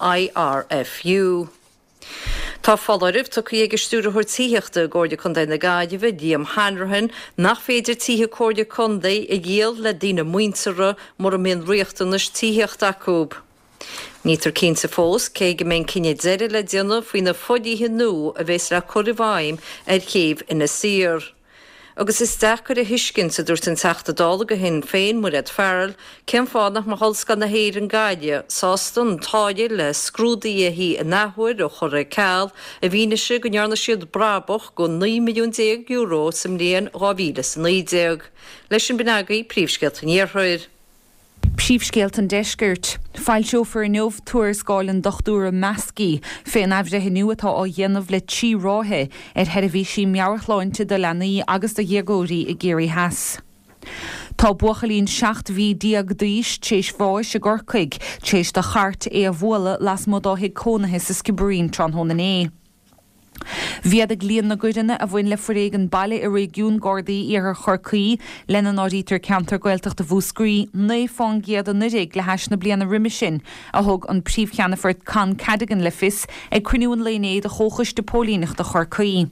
IRFU. Tá fáidirh tu ag stúra chuir tííochta Gcóirde Condaí na Gaiidimh díam hanrahan nach féidir títhe Cóirde Condaí I gcéal le dtíine muintere mar a mion riochtanas tííocht acúb. Nítar cínta fós cé go mén cinenne deire le déanamh faoin na fodíthe nó a bheits le choirhhaim ar chéomh ina sir. Agus is dechar a hiiscin sa dúirt an teachta dála go hin féin mu réad fearil, cén fánach mar hallscan na héir an gaide, sástan táide le scrúdaí a hí a nahuir ó chur a ceall, a bhíine se go nearna siad braboch go 9 milliún euro sam léon 2019. Leis sin binagaí príomhscéalta níorthair. Príomhscéalt an deisgirt, fáil seofar an neomh tuairiscáilean dochtúra meascí fé an aimhre nuatá á dhéanamh le tí ráthe ar head a bhí sí meabharláinte do lenaí agus do dhéagóirí I géirí heas. Tá buachalín 7 bhí diagdís tééis bháis a gcurcaig tééis do chart é a bhla las modáthaigh cónathe sa Skibbereen Tráthnóna. Bhíad a glíon na gcuideanna a bhain le foréigean baile I régiún Gardaí ar chorcaí lena áítar ceantar Gaeltacht a bhúscrí na fáin giad an nurig le heis na bliana riimi sin a thug an príomhcheannafort can Cadigan le fis ag cruinniúin lénéad a chóchas de pólíneach de chorcaí.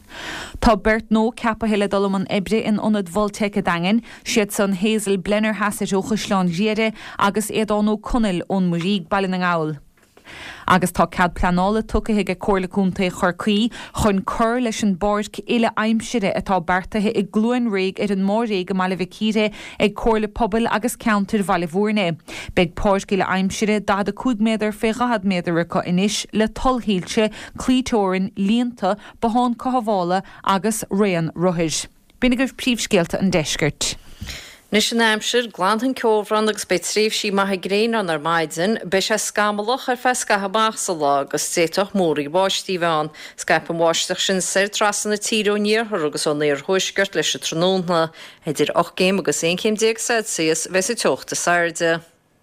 Tá bert nó ceapa heile dul an ebre in onad Voltaic a dagan, siad san Hazel Blenner hasas ó chusláán riade agus éadánó conil ón muríg bailin an gáil. Agus tá cad planála tucathe ag cóirlaúnta chorcaí chun cur leis an bord ile aimsire atá bertathe I gluúin réig ar an mórréig go mala bhicíre ag cóirla pobl agus counter bhailehúrne. Beg páirc ile aimsire da a 5 méadar fé 10 méadar acu inis le tolhíilte clítórin líonta beháin cohabhála agus réan ruthis. Bína goibh príomhscéalta an deisgirt. Nis an aimsir glantan ceolbhran agus be tríomh sí maithe gréin an ar maidin, be sé scamalach ar fesca habach lá agus téitoch mórí báistí bheán, Scaip an bháisteach sin séir trasan na tíú níorthar agus an éar thuisgurt leis a tróna, idir 8 céim agus 1 céim 10 Celsius bheits I teochta sairde.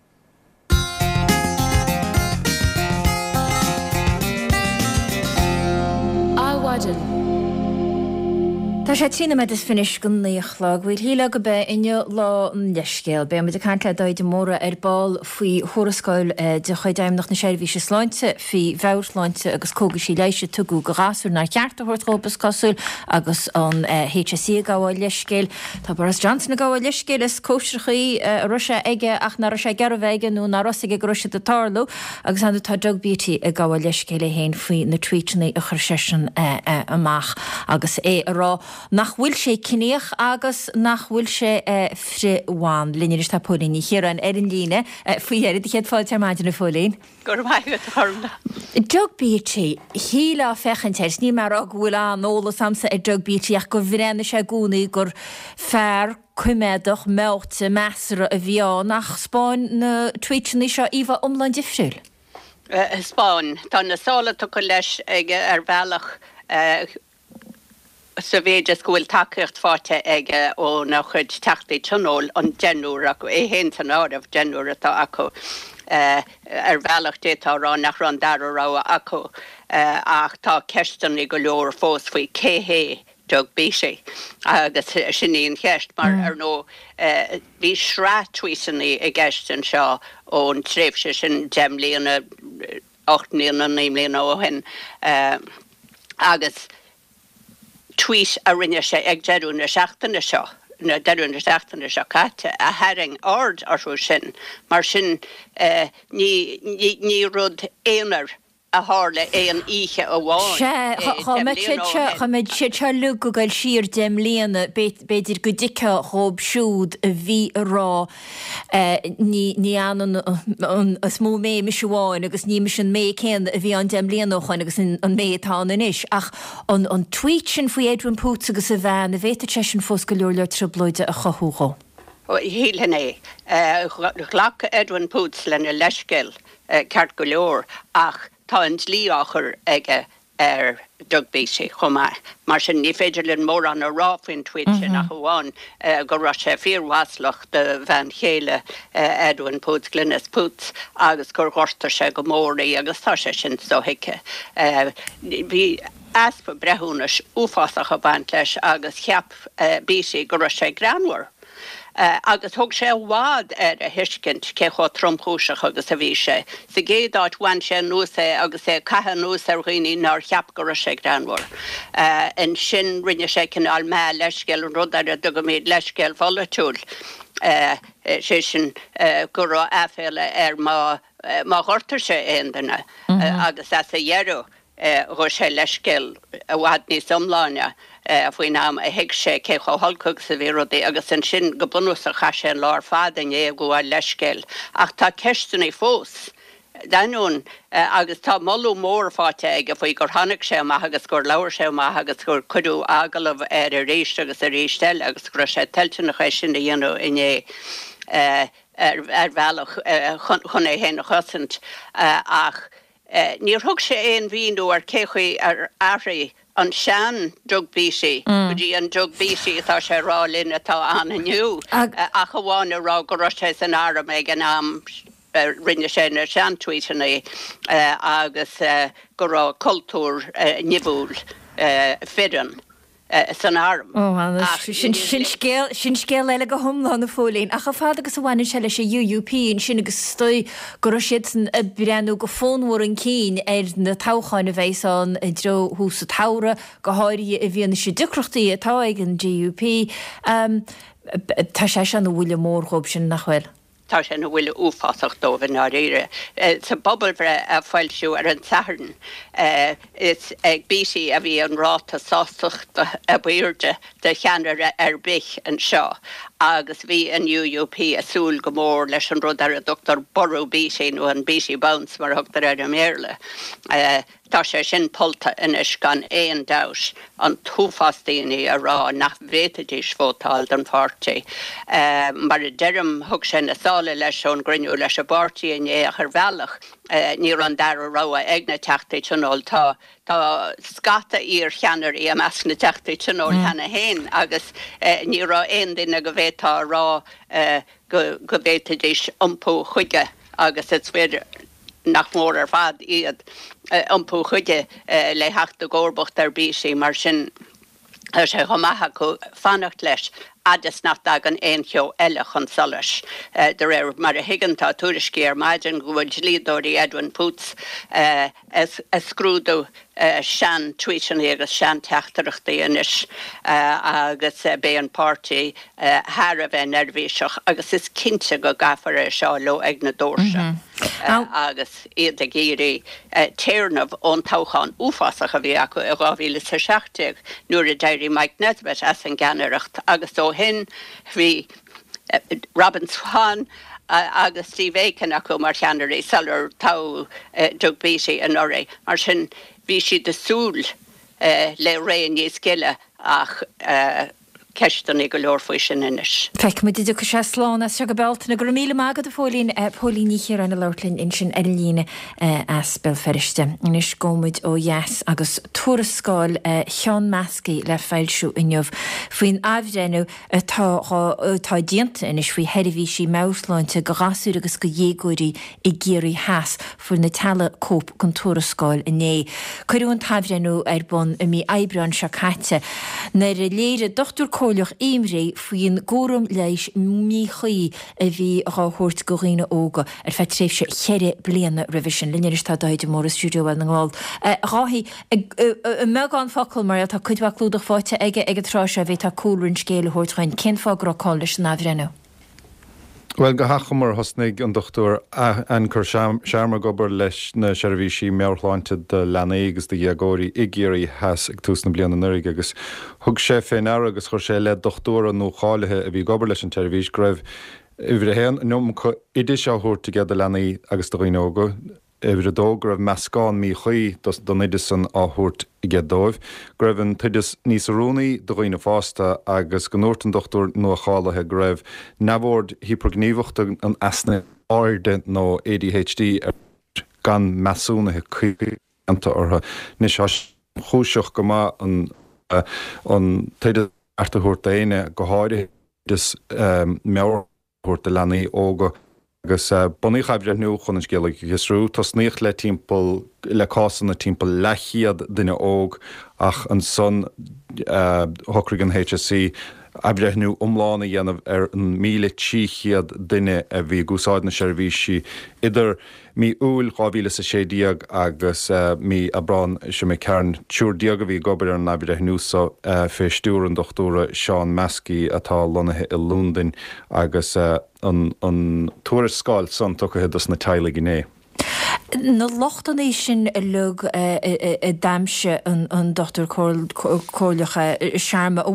Áhaidir. Tá sé tína me is finis go níochla, bhfuil híle go be inne lá an leiscéal, be muid a cant le daid móra ar ball faoi thorascáil de chuideim nach na séirhí se sláinte fhí bheirláinte agus cóga sí leiise tuú go gasú na ceartthirtrópas cosúil agus an HSC gáháil leiscéil. Tá Boris Johnson na gáháil leiscéil is cóisichaí Rusia aige ach na sé garhhaige nó na Rosaige go Rusia de Tarlú agus an tá dogbítí a gáháil leiscéil a héin faoi na tweetna a chur sesin amach agus é ará nach bhfuil sé cineach agus nach bhfuil sé friháin linne is tápólíní chéar an ar an líne faoihéir d chéad fáil termáidir na fólín. Gur maigad thorna. Dogbítí híle fechantéir ní mar a bhfuil an nóla samsa ar dogbítí ach go bhréna sé gúnaí gur fearr cuimeadach méte measara a bhíá nach Spáin na tweetna seo íomh omlan difriúil. Spáin, tá na sála tu go leis ag ar bhealach sa bhéidir scoil takeíocht fáte ige ó na chuid teachtaí tunol an genúr acu é héntan áibh genúr atá acu ar bhealach détárá nach ran darrá acu ach tá ceistan I go leor fós faoi céhé dog bísé agus sinníon cheist mar ar nó bhí srátuisanní I gceistan seo ón tréimhse sin demlíonna 8 líonna 9 líonna ó hin agus tweet a rinne sé ag deúna seachtainna seo, na deúna seachtainna seo caite a herring ard arú sin, mar sin ní rud éonar a hála é an ihe a bháin. Chaid sé lu go gail siar dem léana beidir go dice chob siúd a bhí rá ní an smó mé misisiúháin agus ní sin mé céan a bhí an dem léanaáin agus an métáin is ach an tweet sin faoi Edwin Poots agus a bhein a bhéta te sin fós go leor le tribloide a chothúá. Hílené, ghlach Edwin Poots lena leiscéil ceart go leor ach tá an slí áchar ige dugbíisi chumá. Mar sin ní féidirlinn mór an a ráfin Twitch nach bháin go ra sé fíorháslach de bhean chéile Edwin Poots Glynis Poots agus gur ghortar sé go mórí agus tá sé sin sohiice. Bhí aspa brethúnas uafásach a bhaint leis agus cheap bíisi go ra sé granhar. Agus thug sé bhád a hiiscint ce chu trompúiseach agus a bhí sé. Sa géadáit bhain sé núsa agus é cathe nús ar roioine nar cheap go sé granhar. In sin rinne sé cinál me leiscéil an rud ar a do go méid leiscéil follatúil. Sé sin go rá aféile ar má ghortar sé aondanna agus as a dhearú. Go sé leiscéil a bhhad níos omláine faoin am a hiic sé ce cho holcug sa bhírodí agus an sin go bunús a chaise an lár fádain é go bhfuil leiscéil. Ach tá ceistúna fós. Daún agus tá mollú mór fáte ag a faoi gur tháinig sé amach agus gur leabhar sé amach agus gur cuiú agalah ar a réist agus a réistel agus gur sé tiltena chu sin a dhéanú iné bhealach chun é héna chosint ach níor thug sé éon bhíú ar céchuí ar áraí an sean dugbíisi, dí an dugbíisi tá sé rá linne tá an aniu a go bháinna rá go sé an áram ag an am rinne sé na seantweetena agus go rá cultúr nibúl fidan. San arm. Sin scéal eile go thomlá na fólín. A cha fád agus bhhaine se leis sé UUP in sin agus stoi go siad a breanú go fónmór an cín ar na táchaáin a bhéán i dro hús a tára go háirí a bhíonna sé ducrochtaí atá ag an GUP. Tá sé an bhfuile mór chob sin nachhfuil. Tá sé na bhfuile uafásach dómhan á réire. Sa bobbal a foiilsiú ar an saharn is ag bíisi a bhí an ráta sástocht a bhuiirde de cheanar ar bich an seo. Agus bhí an UUP a súil go mór leis an rud ar a Dr. Ború bíisi nó an bíisi bounce mar thugtar ar a méle. Tá sé sin polta inis gan éon dais an túfastíine a rá nach bhétadís fótáil den pártaí. Mar a deirm thug sé na sála leis an grinú leis a bártaí é a chu bhealach ní an dar a rá ag na teachtaí tunol tá scata ír cheanar í a meas na teachtaí tunol hena héin agus ní rá aon duine go bhétá rá go bhétadís iompú chuige agus it's féidir nach mór ar fad iad iompú chuide le heachta gcóirbeacht ar bíisi mar sin sé go maithe go fannacht leis agus nach dagan éoncheo eile chun solas. De réir mar a higantá tuairiscí ar maidin go bhfuil lídóirí Edwin Poots scrúdú sean tweetan agus sean teachtarachtaí inis agus bé an pártaí thar a bheith nervhíiseach agus is cinnte go gafar seo lo ag na dóirse. Agus iad a géirí téirnamh ón táchaán uafásach a bhí acu a 2016 nuair a deirí Mike Nesbitt as an gceannaireacht agus ó hin bhí Robin Swan agus Steve Aiken acu mar cheannarí salar tá dugbíisi an oré mar sin bhí si de súl le réon níos sciile ach ceistena go leor faoi sin inis. Feic mu idir go sé sláán a se go beltainna gur míle mágad a fólín pólíní chéar an leirlinn in sin líne as belferrichte. Inis gomid ó yes agus tuarascáil Seán Masci le feilsiú inniuh faoin ahrenú tá dianta inis faoi heirihí sí meáláinte go gasú agus go dhégóirí i géirí heas fu na tela cóp gon tuarascáil inné. Cuirú an tahrenú ar bon i mí eibreán se caite. Na léire dochtúr cóileach éimré faoin górum leis míchaí a bhí ráthúirt go riine óga ar fe tréh se cheire bliana revision linneir tá daid mór stúdiohil na ngáil. Ráhí meán focail mar tá chuidhha clúdach fáte ige trá se bhéh tá cúrinn scéile thuirtchain cin fágrááil leis na bhrenn. Well go hachamar hosnig an dochtúr an chur seaarmar gobar leis na seirbhísí mearchláinte de lena agus de dhegóirí i ggéirí heas ag tús na bliana nurig agus thug sé féin air agus chur sé le dochtúra nó cháilethe a bhí gobar leis an seirbhís greibh i bhí héan nom idir se thuirta de lenaí agus do riine óga bhí dógur meascáin mí chuí don idir san áthúirt i ggédóibh. Greibh an tuidir níos arúnaí do riine fásta agus go nóirtan dochtúr nó cháilethe greibh nabhord hypergníomhachta an asna áirde nó ADHD gan measúnathe anta ortha níos chúiseach go má an teidir artaúirt éine go háirithe dus meabhúirt lenaí óga agus bunaí chaibhre nu chun is géala gus rú tá sníocht le timppel le cásan na timppel lechiad duine óg ach an son thocraigh an HSC abreithnú umlána dhéanamh an 1,300 duine a bhí gúsáid na seirbhísí idir mí úil 2016 agus mí abrán se mé ceann túúrdíag a bhí gobar an abreithnú sa féistúr an dochtúra Seán Maskey atá lonathe i Lúndain agus an tuairis scáil san tuchahead na Taille Guinné. Na lochtanéis sin lug damse an Dr. Cóirleacha Sharma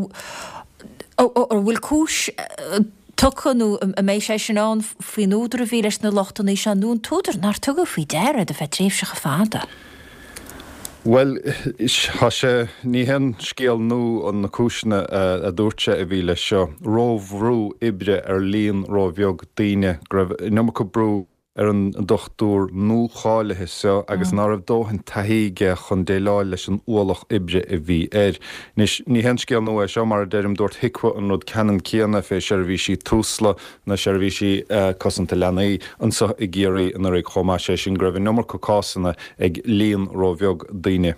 or bhfuil cúis tuchanú a mééis sé sin an faoin údra bhí leis na lochtanéis an nún túidir nar tugad faoi deire a bheith tréimhseach a fáda. Well, tá sé ní hen scéal nó an na cúisina a dúirte a bhí leis seo róhrú ibre ar líon róbheog daine nó go brú ar an dochtúr nó cháilethe seo agus ná raibh dóthain taíige chun déileáil leis an ualach ibre a bhí ní hen scéal nó seo mar deirim dúirt hicfa an rud ceann céanna fé seirbhísí túsla na seirbhísí cosanta lenaí ansa i ggéirí an ag chomá sé sin greibh nómar go cásanna ag líon róbheog daine.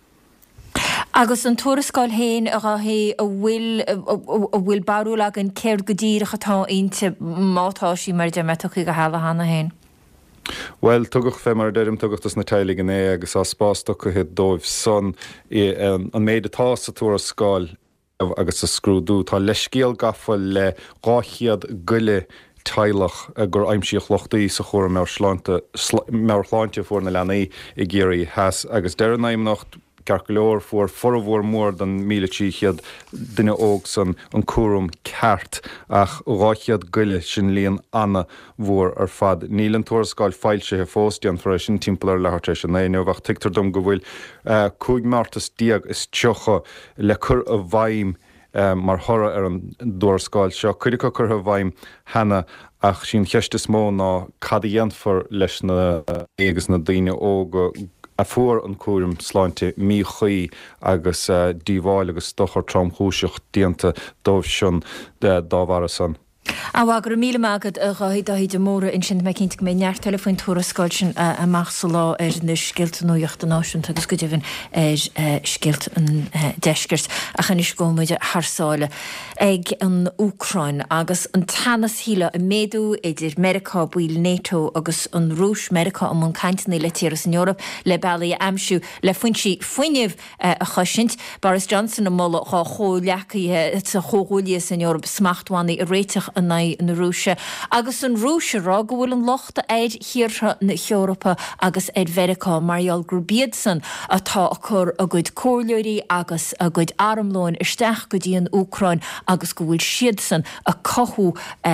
Agus an tuarascáil héin a rahé a bhfuil barú le an céir go dtíirichatá aonte mátáisí mar de meach go heala hána héin. Well, tugach fé mar deirim tugachtas na Taille Guinné agus á spástocha dóibh son an méid atá sa tuarascáil agus a scrúdú tá leiscéal gafail le gáchiad guile teilech gur aimsíoch lochtaí sa chóir mearchláinte fuór na lenaí i ggéirí heas agus deirnaim nach garcolóir fuór formhór mór den 1,300 duine óg san an cuarum ceart ach ráchiad guile sin líon anna mhór ar fad. Níl an tuarascáil fáilte he fóstian for sin timpplair lehartéis sin éineh tictar dom go bhfuil 2 martas díag is teocha le chur a bhaim mar thora ar an tuarascáil seo. Cuidice chur a bhaim hena ach sin cheiste smó ná cadíanfar leis na éagus na daine óga a fuór an cuairm sláinte míchaí agus díomháil agus stochar trámchúiseach díanta dóibh sin de dábhara san. Áha gur míle mágad a gaid a de móra in sin me cinnta mé neart telefón tuarascáil sin amach sa lá ar na scialtanúíocht an náisiúnta agus go dtíhann ar scialt an deisgurt a chan is gomide thsáile ag an Ucrain agus an tanas híle a méadú idir America buil NATO agus an Rúis America am an caintaí le tíras an Europa le bailí amsú le foiintí foiineh a choisint Boris Johnson am molla chá chóleachaí sa chóhúlia san Europa smachthánaí a réiteach an na Rúise. Agus an Rúise rá go bhfuil an lochta éid hiartha na Europa agus éid Vericá Marial Grubíadson atá a chur a gcuid cóirleirí agus a gcuid aramlóin isteach go dtí an Ucrain agus go bhfuil siadsan a cothú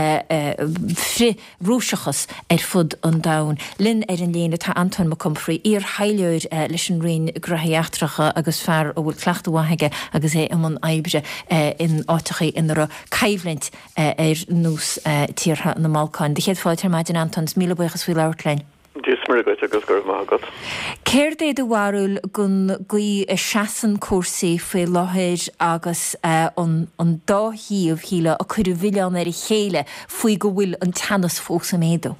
fri rúisechas ar fud an dain. Linn ar an léana tá Anton McCumphrey ar heileir leis an rion grothaíachtracha agus fear a bhfuil cleachtahaige agus é am an aibre in áitichaí inar a caimhlint ar nús tíortha na Malcáin. De chéad fáilte maid an Antons míle buchas fí leirtlein. Dís mar goit agus gur mágad. Céir é do bhharúil gon gaí a seaan cuasaí faoi láthir agus an dáthíomh híle a chuir bhilleán ar i chéile faoi go bhfuil an tanas fós am éadú.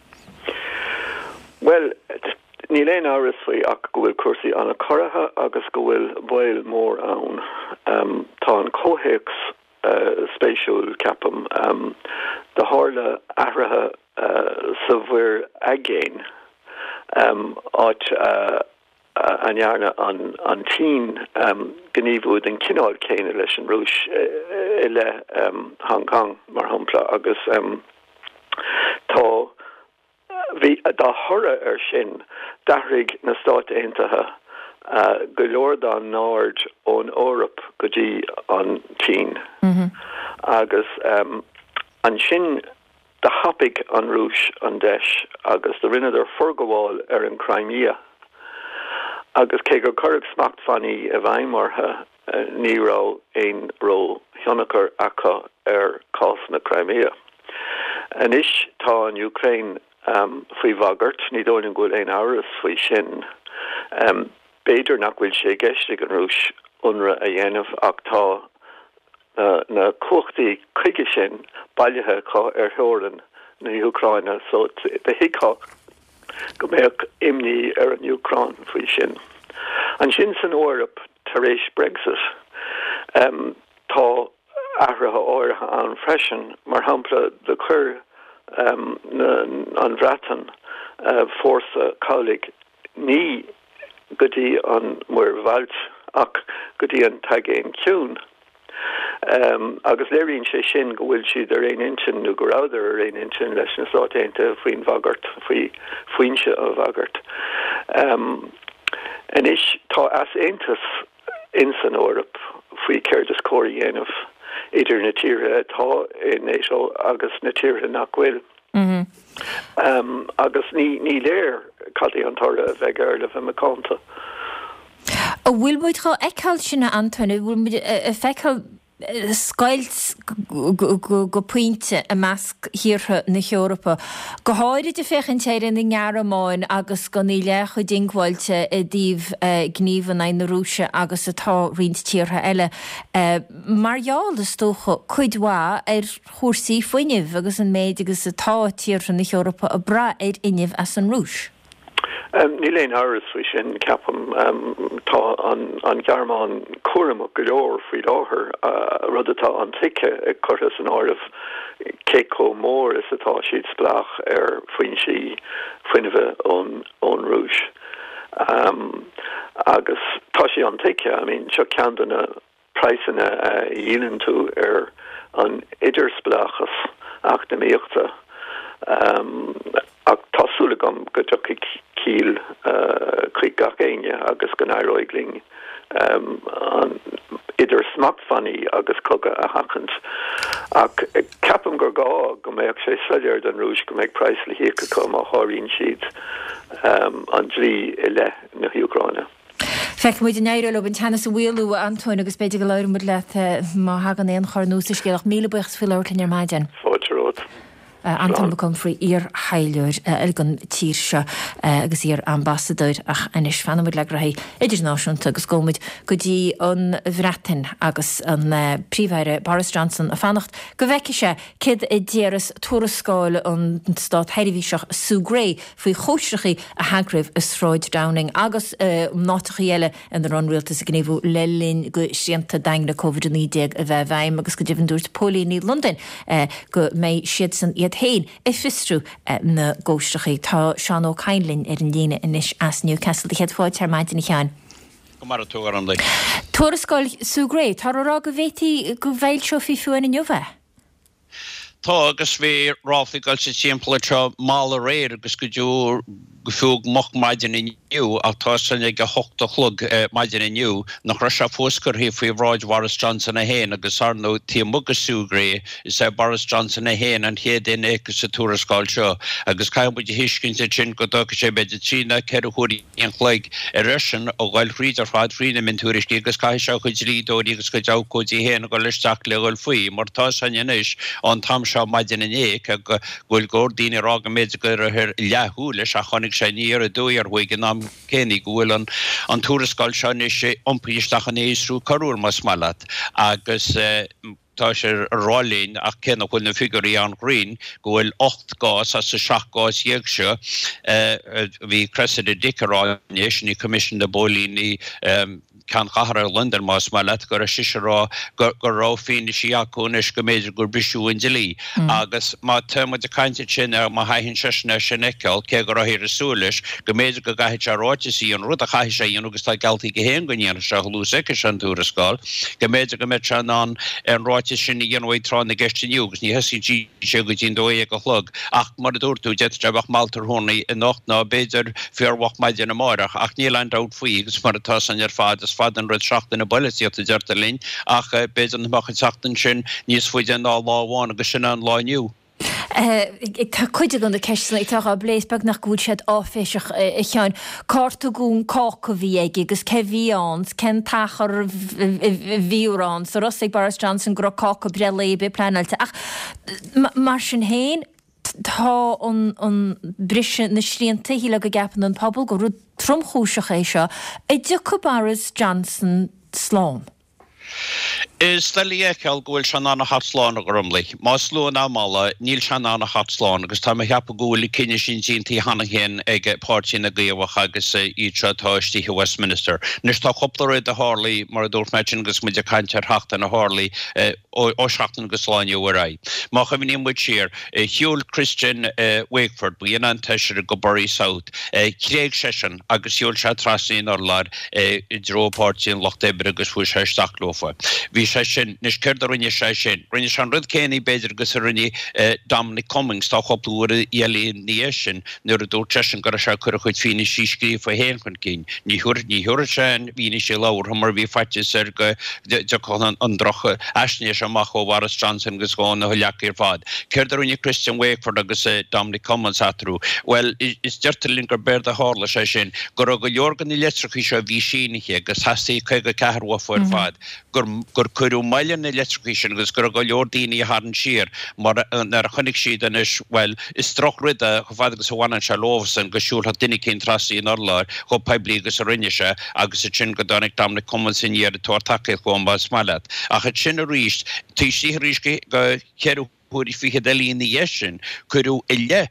Well, ní léon áras faoi ach go bhfuil cuasaí anna choratha agus go bhfuil bhil mór ann. Tá an cóhéics spéisiúil ceapam de hála ahrathe sa bhuiir agéin áit anhearna an tín gníomhúd an cinál céine leis an Rúis i le Hong Kong mar hampla agus tá bhí dá thora ar sin dathraigh na Stáit Aontaithe go leor an náird ón Eorop go dtí an Tín. Agus an sin de hapig an Rúis an deis agus de rinne ar forgóháil ar an Crimea. Agus cé gur chuirh smacht fanní a bhaimmartha ní rá éon ró thionachar acha ar cás na Crimea. Anis tá an Ukraine faoi bhagart ní dóin an gúil éon áras faoi sin Beidir nach bhfuil sé geiste an rúis unra a dhéanamh ach tá na cuachtaí chuige sin bailithe cá Heoran na Ucraine, so de hiá go méoch imní an Ucrain faoi sin. An sin san Eorp tar éis Brexit tá ahrathe áirithe an freisin mar hampla de chur an bhreatan fórsa cálaigh ní gotí an muir bhailt ach gotí an tagéin ciún. Agus léiríonn sé sin go bhfuil siad ar aon intin nó go ráidir ar aon intin leis na sátéanta faoin bhagart faoinse a bhagart. Inis tá as aontas in san Eorp faoi céir de scóirí dhéanamh idir na tíre tá in éisio agus na tíre nach bhfuil. Agus ní léir cadí an tarra a bheith ar le bheith macánta. A bhfuil muid chu eáil sinna António, bhfuil muid feiceáil Scoilt go puinte a measc hiortha na Eorpa. Go háirid a fechan téir in ngearra máin agus go ní lecha dinghailte a díomh gníomhan na Rúise agus atá riint tíortha eile. Marall is tócha chuidhá ar chósaí foiineh agus an méid agus atá tíortha na Eorpa a bra ar ineh as an Rúis. Ní léon áras faoi sin ceapam tá an Gearmán cuaramach go leor faoi láthair rud atá an tuiche ag curthas an áirimh céco mór is atá siad splach ar faoinsí fuinmheh ón Rúis. Agus tá sí an tuiche, seo ceandanna praissanna dhéanann tú ar an idir splachas ach na míochta. Ach tásúlagam go dtí cíl chuig gachéine agus go náróigling an idir smachtfanní agus coga a hachant. Ach ceapam gur gá go méoh sé suidir den Rúis go méid preis le hiice com a háiríonn siad an dlí i le na Ucraine. Feic muid an éire le an tenas a bhíalú Antóin agus beidir go leir mud le má hagan éon charnús is céalach míle buchs fi leirlinn ar maidin. Fáilte Anton become free ear highlight elgon tíirse agus ar ambassador ach inis fanmid le raí idirnáisiúnta agus gomid go dtí an bhreatain agus an príomhhaire Boris Johnson a fannacht go bhheice cid I déras tuarascáil an stát heidirhíseach Sue Gray faoi chóisirichaí a hagraibh is Freud Downing agus nátachaí eile an ranrialtas a gníomhú lelín go sianta daing na COVID-19 a bheith bhaim agus go dtíhann dúirt pólí ní London go méid siad san iad héin I fistrú na ggóistechaí tá Seán Ó Cainlinn ar an líine inis as Newcastle de head fáid ar maidin I cheann. Go mar tú ar an lei. Tuarascáil Sue Gray, tá rá go bhétí go bhhéil seo fi fuin in jobh? Tá agus bhí ráfliáil sé timppla seo mála réir agus go dú go fiúg moch maidin inniu ach tá sanna go hochta chlug maidin inniu nach ra se fóscar hí faoi bhráid Boris Johnson a héin agus arnó tí mugus Sue Gray is Boris Johnson a héin an héad in égus sa tuarascáil seo agus caiimbuid hiiscinn sé sin go dá sé beidir trína ceir chuirí an chléig ar risin ó gáil fríidir fád frína min tuairiscí agus cai seo chuid rídóí agus go deácódí héna go leisteach le gáil faoi mar tá san inis an tam seo maidin in éic a bhfuil górdíine rága méid go ar leithú leis a chonig sé níar a dúar chuig an am cénig bhfuil an tuarascáil seo is sé ompríisteach an éisrú carúr mas mallat agus tá sé rálín ach cena bhfuil na figurí an Green go bhfuil 8 gás as sa 7 gás dhéag seo bhí Cressida Dickeráis ní commission na bólíní can chahar London mas mallat go a sisirá go rá fin siaúnis go méidir gur bisú in delí agus má termid a caiinte sin má haihinn sena sinneil cé go rahir a súlis go méidir go gaiid a ráitisí an rud a chai sé agus tá galtaí go héan go níana se lúsa an túrascáil go méidir go met an ráitis sin i ghéanmhaid trán na gestiniugus ní hesí sé go dín dóé go chlog ach mar a dúirtú jetrabach maltar hónaí in nacht ná béidir fearhach maidin na marach ach níl an dát faoi agus mar atá san ar fád fad an rud seachtain na bolíochtta deirta lín ach béidir na machchan seachtain sin níos faide ná láháin agus sin an lániu. Tá chuide gan ceisna ag tá bléisbeag nach gúil siad áféiseach I cheann cárta gún cácha bhí aige agus ce bhíáns cen tachar bhíúrán so Ross ag Boris Johnson gur cácha brelébe pleanailte ach mar sin héin tá an brise na sríanta hí le go gapan an pobl go rud tromchúiseach é seo, é dúcha Boris Johnson slán. Is stelí ceall ghfuil se anna hatslán a grumlaí. Má slún amala níl se anna hatslán, agus tá heap ghúil cinenne sin díntaí hana hen ag pártí na gaomhach agus ítratáistí Westminster. Nus tá chopla a Harley mar a dúirt meidin agus muide caiintear hachta na Harley ó seachtain go sláinne ra. Má cha bhíon muid siar Hugh Christian Wakeford bu an teisiir go Bury South, Craig Session agus Hugh se trasíon ar lad drópáirtíín Lochdebre agus fu se stachlófa. Bhí sé sin nis céir a rinne sé sin. Rinne an rud cénaí beidir agus a rinne Dominic Cummings tá chopúra íalaon níos sin nuair a dúirt sin go se chur chuid fine síscríomh fa héan chun cín. Ní thuir sin híine sé láir mar bhí faitis ar go chuan an drocha eisné amach ó Boris Johnson gus gáin na leachar fád. Céir a rinne Christian Wakeford agus Dominic Cummings atrú. Well, is deirtalín gur beir a hála sé sin, gur go leorgan í letrachaí seo bhí síniche agus hesaí chuig go ceharha fuair fád. Gur curú maiile na letrachaí sin agus gur go leor daoine a haran siar mar nar chunig siad an is well is troch rida go fád agus bhhain se lóhasan go siúil duine cén trasí an orláir go peblií agus a rinne se agus a sin go dánig Dominic Cummings in dhéar a tuairtacail chum ba smailad. A chu sin a ríist, tí sí ríisce go ceirú púri fiche delín í jesin, curú ille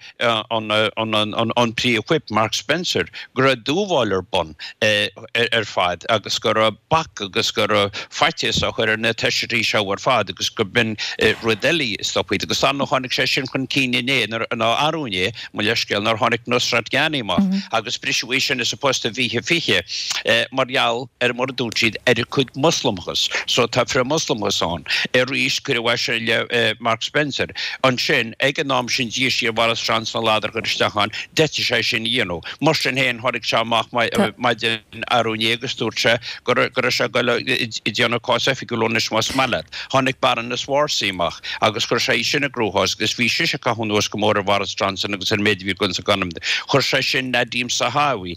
an pre-equip Mark Spencer, gur a dúválar bon fad, agus gur a bak, agus gur a faitis a chuir na teisirí seo fad, agus gur bin rudelí stopid, agus an hánig sé sin chun cíine né, an arúne, mo leisgeil nar hánig Nusrat Ghani ma, agus brisúéis is suppost a fiche, marall mar dútsid chud muslimchas, so tá fre muslimchas an, rís gur a Mark Spencer, an sin ag an nám sin díisi a Boris Johnson ládar go istechan deti sé sin dhéanú. Mar sin héin hánig seach maidin arúné agus túrse gur se go i dhéanú cása go lónis más malad. Hánig baran na svársíach agus gur sé sin a grúhás agus bhí si go hunús go mór a Boris Johnson agus an méidhí gunn sa ganam. Chur sé sin Nadim Sahawi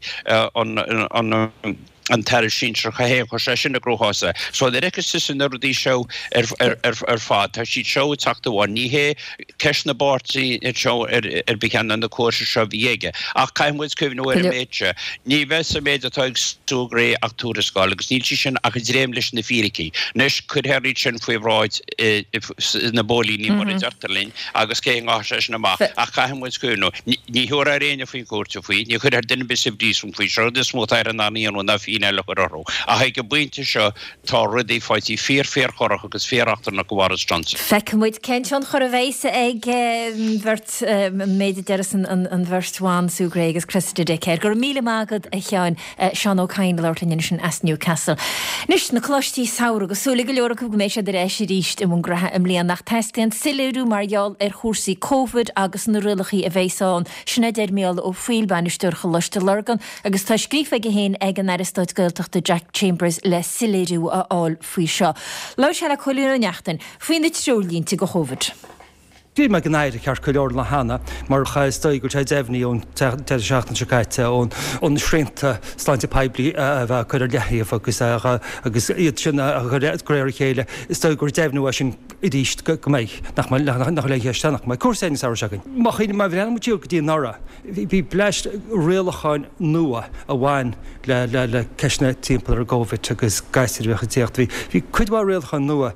an tar sin se chahéh chu sé sin na grúhása. So de recus sin rudí seo ar fád, tá si seo taachtaháin, ní hé ceis na bártaí seo ar bichan an na cuasa seo bhíige. Ach caiimmuid cuimhnú ar méidse, ní bheits a méid atá stúgré ach túrascáil, agus níl sin ach dréim leis na fíricí. Nes chudhéirí sin faoi bhráid na bólí ní mar deartalín, agus cé ngá sé na má. Ach caiimmuid cuimhnú, ní thuair a réine faoin cuarta faoi, ní chud ar duine bisibh dísm faoi, seo is mótáir an aníonú na fí le go a ha go buinte seo tá rudí fáití fér chorach agus féachtar na Boris Johnson. Feicmuid Kensean chur a bhéise ag bhirt méide deras an bhirstháin súgré agus Christa Dickhead gur míle mágad a cheáin Sean O'Kane leirlinn sin as Newcastle. Nis na chlostí saora go súla go leor go mééis de éis ríist im grathe im líon nach testaíon siúú margheall ar chósaí COVID agus na rilachaí a bhéáin sinna déir méall ó fuilbanisteúcha luiste lurgan agus tá scrífa go héin ag an Aristóid Gaeltachta Jack Chambers le siléirú a áil faoi seo. Lá se le choúna neachtain, faoin na trúlínta go COVID. Dí me gnéir cear choir le hana mar chaisdó go déhníí ón seachtain seáite ón srénta sláinte peblií a bheith chuir leíomh agus iad sin réir chéile is sto gur déhnú sin i ddíist go méid nach leihéisteach mai cuasaine sa segan. Má chéine mai bhréan mu tíú go dtí nara. Bhí bleist réalacháin nua a bhhain le ceisna timppla ar COVID agus gaiisteir bhechatíocht. Bhí chuidhá réalacháin nua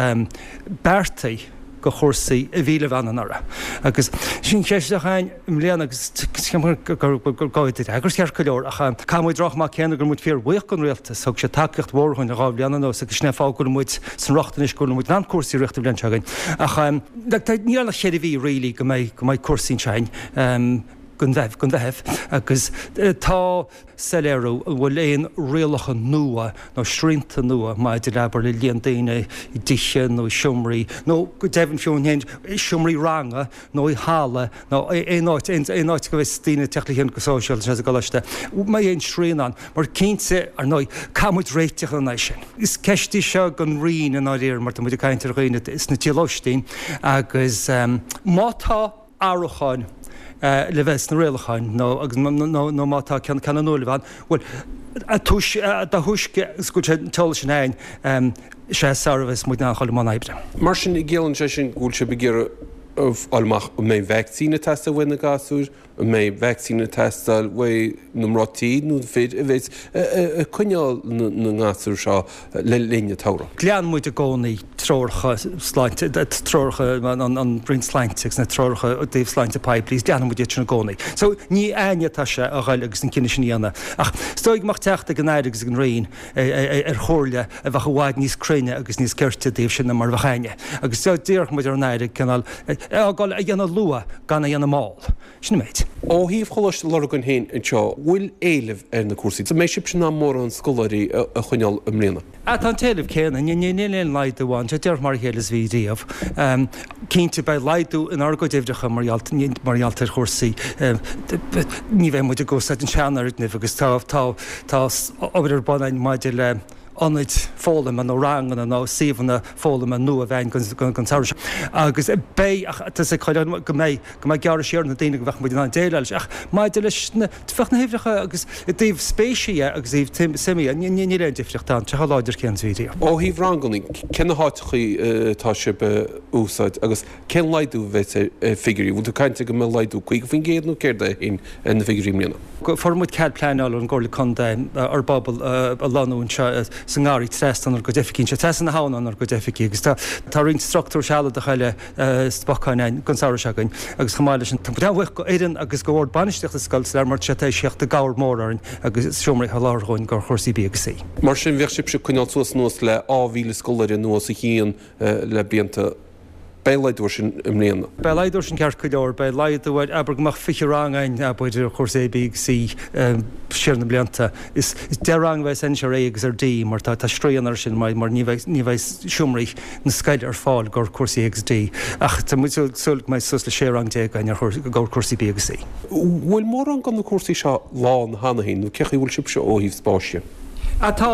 beartaí go chósaí a bhíle bhananara. Agus sin chéisteáin im léana agus gáid agus cear go leor a camúid droch má chéanana gur muid fear bhuiach an réaltas, thug sé takeocht mórthain a gáh leanana agus snéfá go muid san rochtanis go muid ná cuasaí reachta blensegain. Níl nach chéad bhí rilí go méid cuasaín sein gon bheith agus tá seléirú bhfuil éon réalacha nua nó srínta nua mai de lebar le líon daine i diche nó siomraí nó go dehann fiún héin siomraí ranga nó i hála nó éáit go bheith tíine techlíonn go sóisiil se go leiste. Mai éon sríán mar cínte ar nó camúid réiteach an sin. Is ceistí seo gon rion an áíir mar muidir caiintear réine is na tíolóistín agus mátá árachain le bheits na réalacháin nó agus nó mátá cean nóla bhain, bhfuil a thuisce go tal sin hain sé sarahs mu ná chola má ébre. Mar sin i ggéalann sé sin gúil se begéar allach mé vaccine testa bhfuinna gasúr, mé vaccine testal bfu nórátíí nó féad a bhés chuineáil na gasúr seo le líne tára. Glean muid a gcónaí trocha sláinte trocha an brin sláinteach na trocha ó déobh sláinte pipelís deanam muid na gcónaí. So ní aine tá se a ghail agus an cinine sinníana. Ach stoig mar teachta gan éiregus an réon ar chóirle a bheit bháid níos cruine agus níos ceirte déobh sin na mar bhachaine. Agus déirch muid ar an éire canal gáil a dhéanana lua gan a dhéanana máil. Sinna méid. Ó híomh choláiste legan héin an seo bhfuil éileh ar na cuasaí. Tá mééis sin ná mór an scolarí a chuineáil amléana. A tá téileh céanna níléon leid bháin, sé dear mar chélas bhídíomh. Cínte bei leidú in argo déhdecha maraltar chósaí. Ní bheith muid a go an seanart agus tá ábhar banain maidir le anid fólam an ó rangan an á síomhanna fólam an nu a bhein gan saoir. Agus bé sé chuile go mé gear séar na daine go bheith muid an déileil ach maidir leis fech na híhrecha agus daobh spéisií agus íh simí ní ré difrichtán te láidir cén vídeo. Ó híh ranganí cena háitichaí tá se be úsáid agus cen leidú bheith figurí, bú caiinte go me leidú chuig go fin géadú céirda in na figurí mlíana. Formúid cead pleáil an ggóla condain ar Bobbal a láún san gáí trestan ar go deficín se tesan na hánan ar go deficí, agus tá ring struchtúr seala a chaile spacáin gonsáir segain agus chaáile sin táhah go éan agus go bhór banisteach a sscoil le mar teéis seocht a gáir mórin agus siomraí halárhain gur chósaí bí agus sí. Mar sin bheh sib se chuineál suas nuas le áhíle scolaire nuas a chéan le blianta Beileidúir sin imléana. Beileidúir sin ceart chuideir, be leidúid aber goach fiche rangain a buidir chósaí bí sí siar na blianta. Is derang bheith san se régus ar dí mar tá stríanar sin mar ní bheith siomraí na scaid ar fáil gur cuasaí XD. Ach tá mu sulg mai sus le sérang dé gain ar gur cuasaí bí agus sí. Bhfuil mór an gan na cuasaí seo lán hanahin, nó cechaí bhfuil sib se óhíh spáise. Atá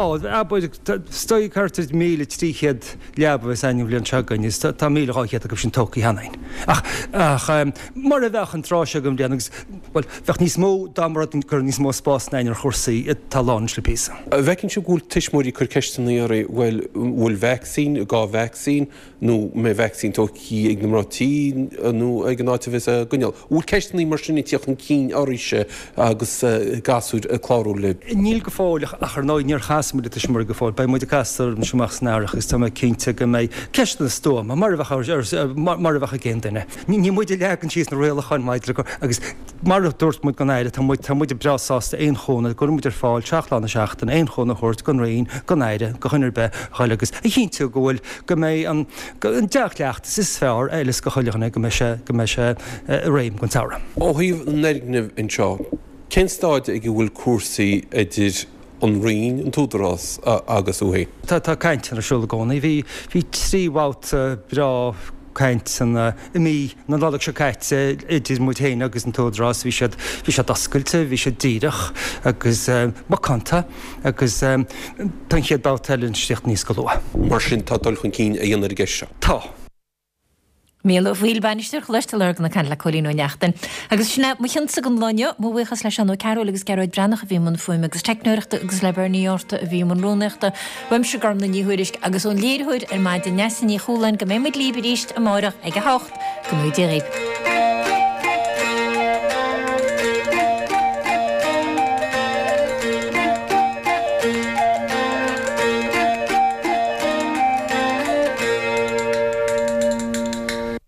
stoi cartar míle tríchéad leabh aine bblion segain is tá míleáchéad a go sin tocaí hanain. Ach mar a bheith an ráise gom déanagus bhil bheith níos mó dámara gur níos mó spásnain ar chósaí i talán le písa. Bhecinn se gúil tuismóí chur ceistena ar bhfuil vaccín gá vaccín nó mé vaccín tóí ag namrátí nó ag an áte bheits a gneal. Bhúil ceistnaí mar sinna tíoch an cín áise agus gasúd a chlárú le. Níl go fáileach a chu náid níor chasamú is mar go fáil, ba muid a castar an semach snarach is tá cinnte go méid ceistna stóm a mar bhecha gén duine. Ní muidir legan síos na réalachain maidre agus mar dúirt mu gan éire tá muidir brasásta éon chóna gur muidir fáil teachlána seachtain éon chóna chóirt gan réon gan éire go chuinar be chaile agus i chénte gohfuil go mé an deach leachta is fearr eiles go chuilechanna go me se réim gon tara. Ó híomh neirgnimh in seo. Cén stáid ag bhfuil cuasaí idir an rion an túdarrás agus uhéin. Tá caiint ar siúla gcónaí, hí tríhát bra caiint san mí na láach se caiite idir mu héine agus an túdarrás, hí sé dascailte, hí sé díireach agus macanta agus tan chiad bátelinn sticht níos go lua. Mar sin tá dul chun cín a dhéanaar geise. Tá. Míle bhil banisteach leiste legan na can le choíú neachtain. Agus sinna mu chinsa an láine mhuichas leis an ceú agus ceráid brenach a bhí man foiim agus teicnuirta agus le berníorta a bhí man róneachta bhaim se garm na níhuiiris agus ón léirhuiid ar maid de nesaní choúlainn go méid líberíist a máireach ag a hácht go mú déirib.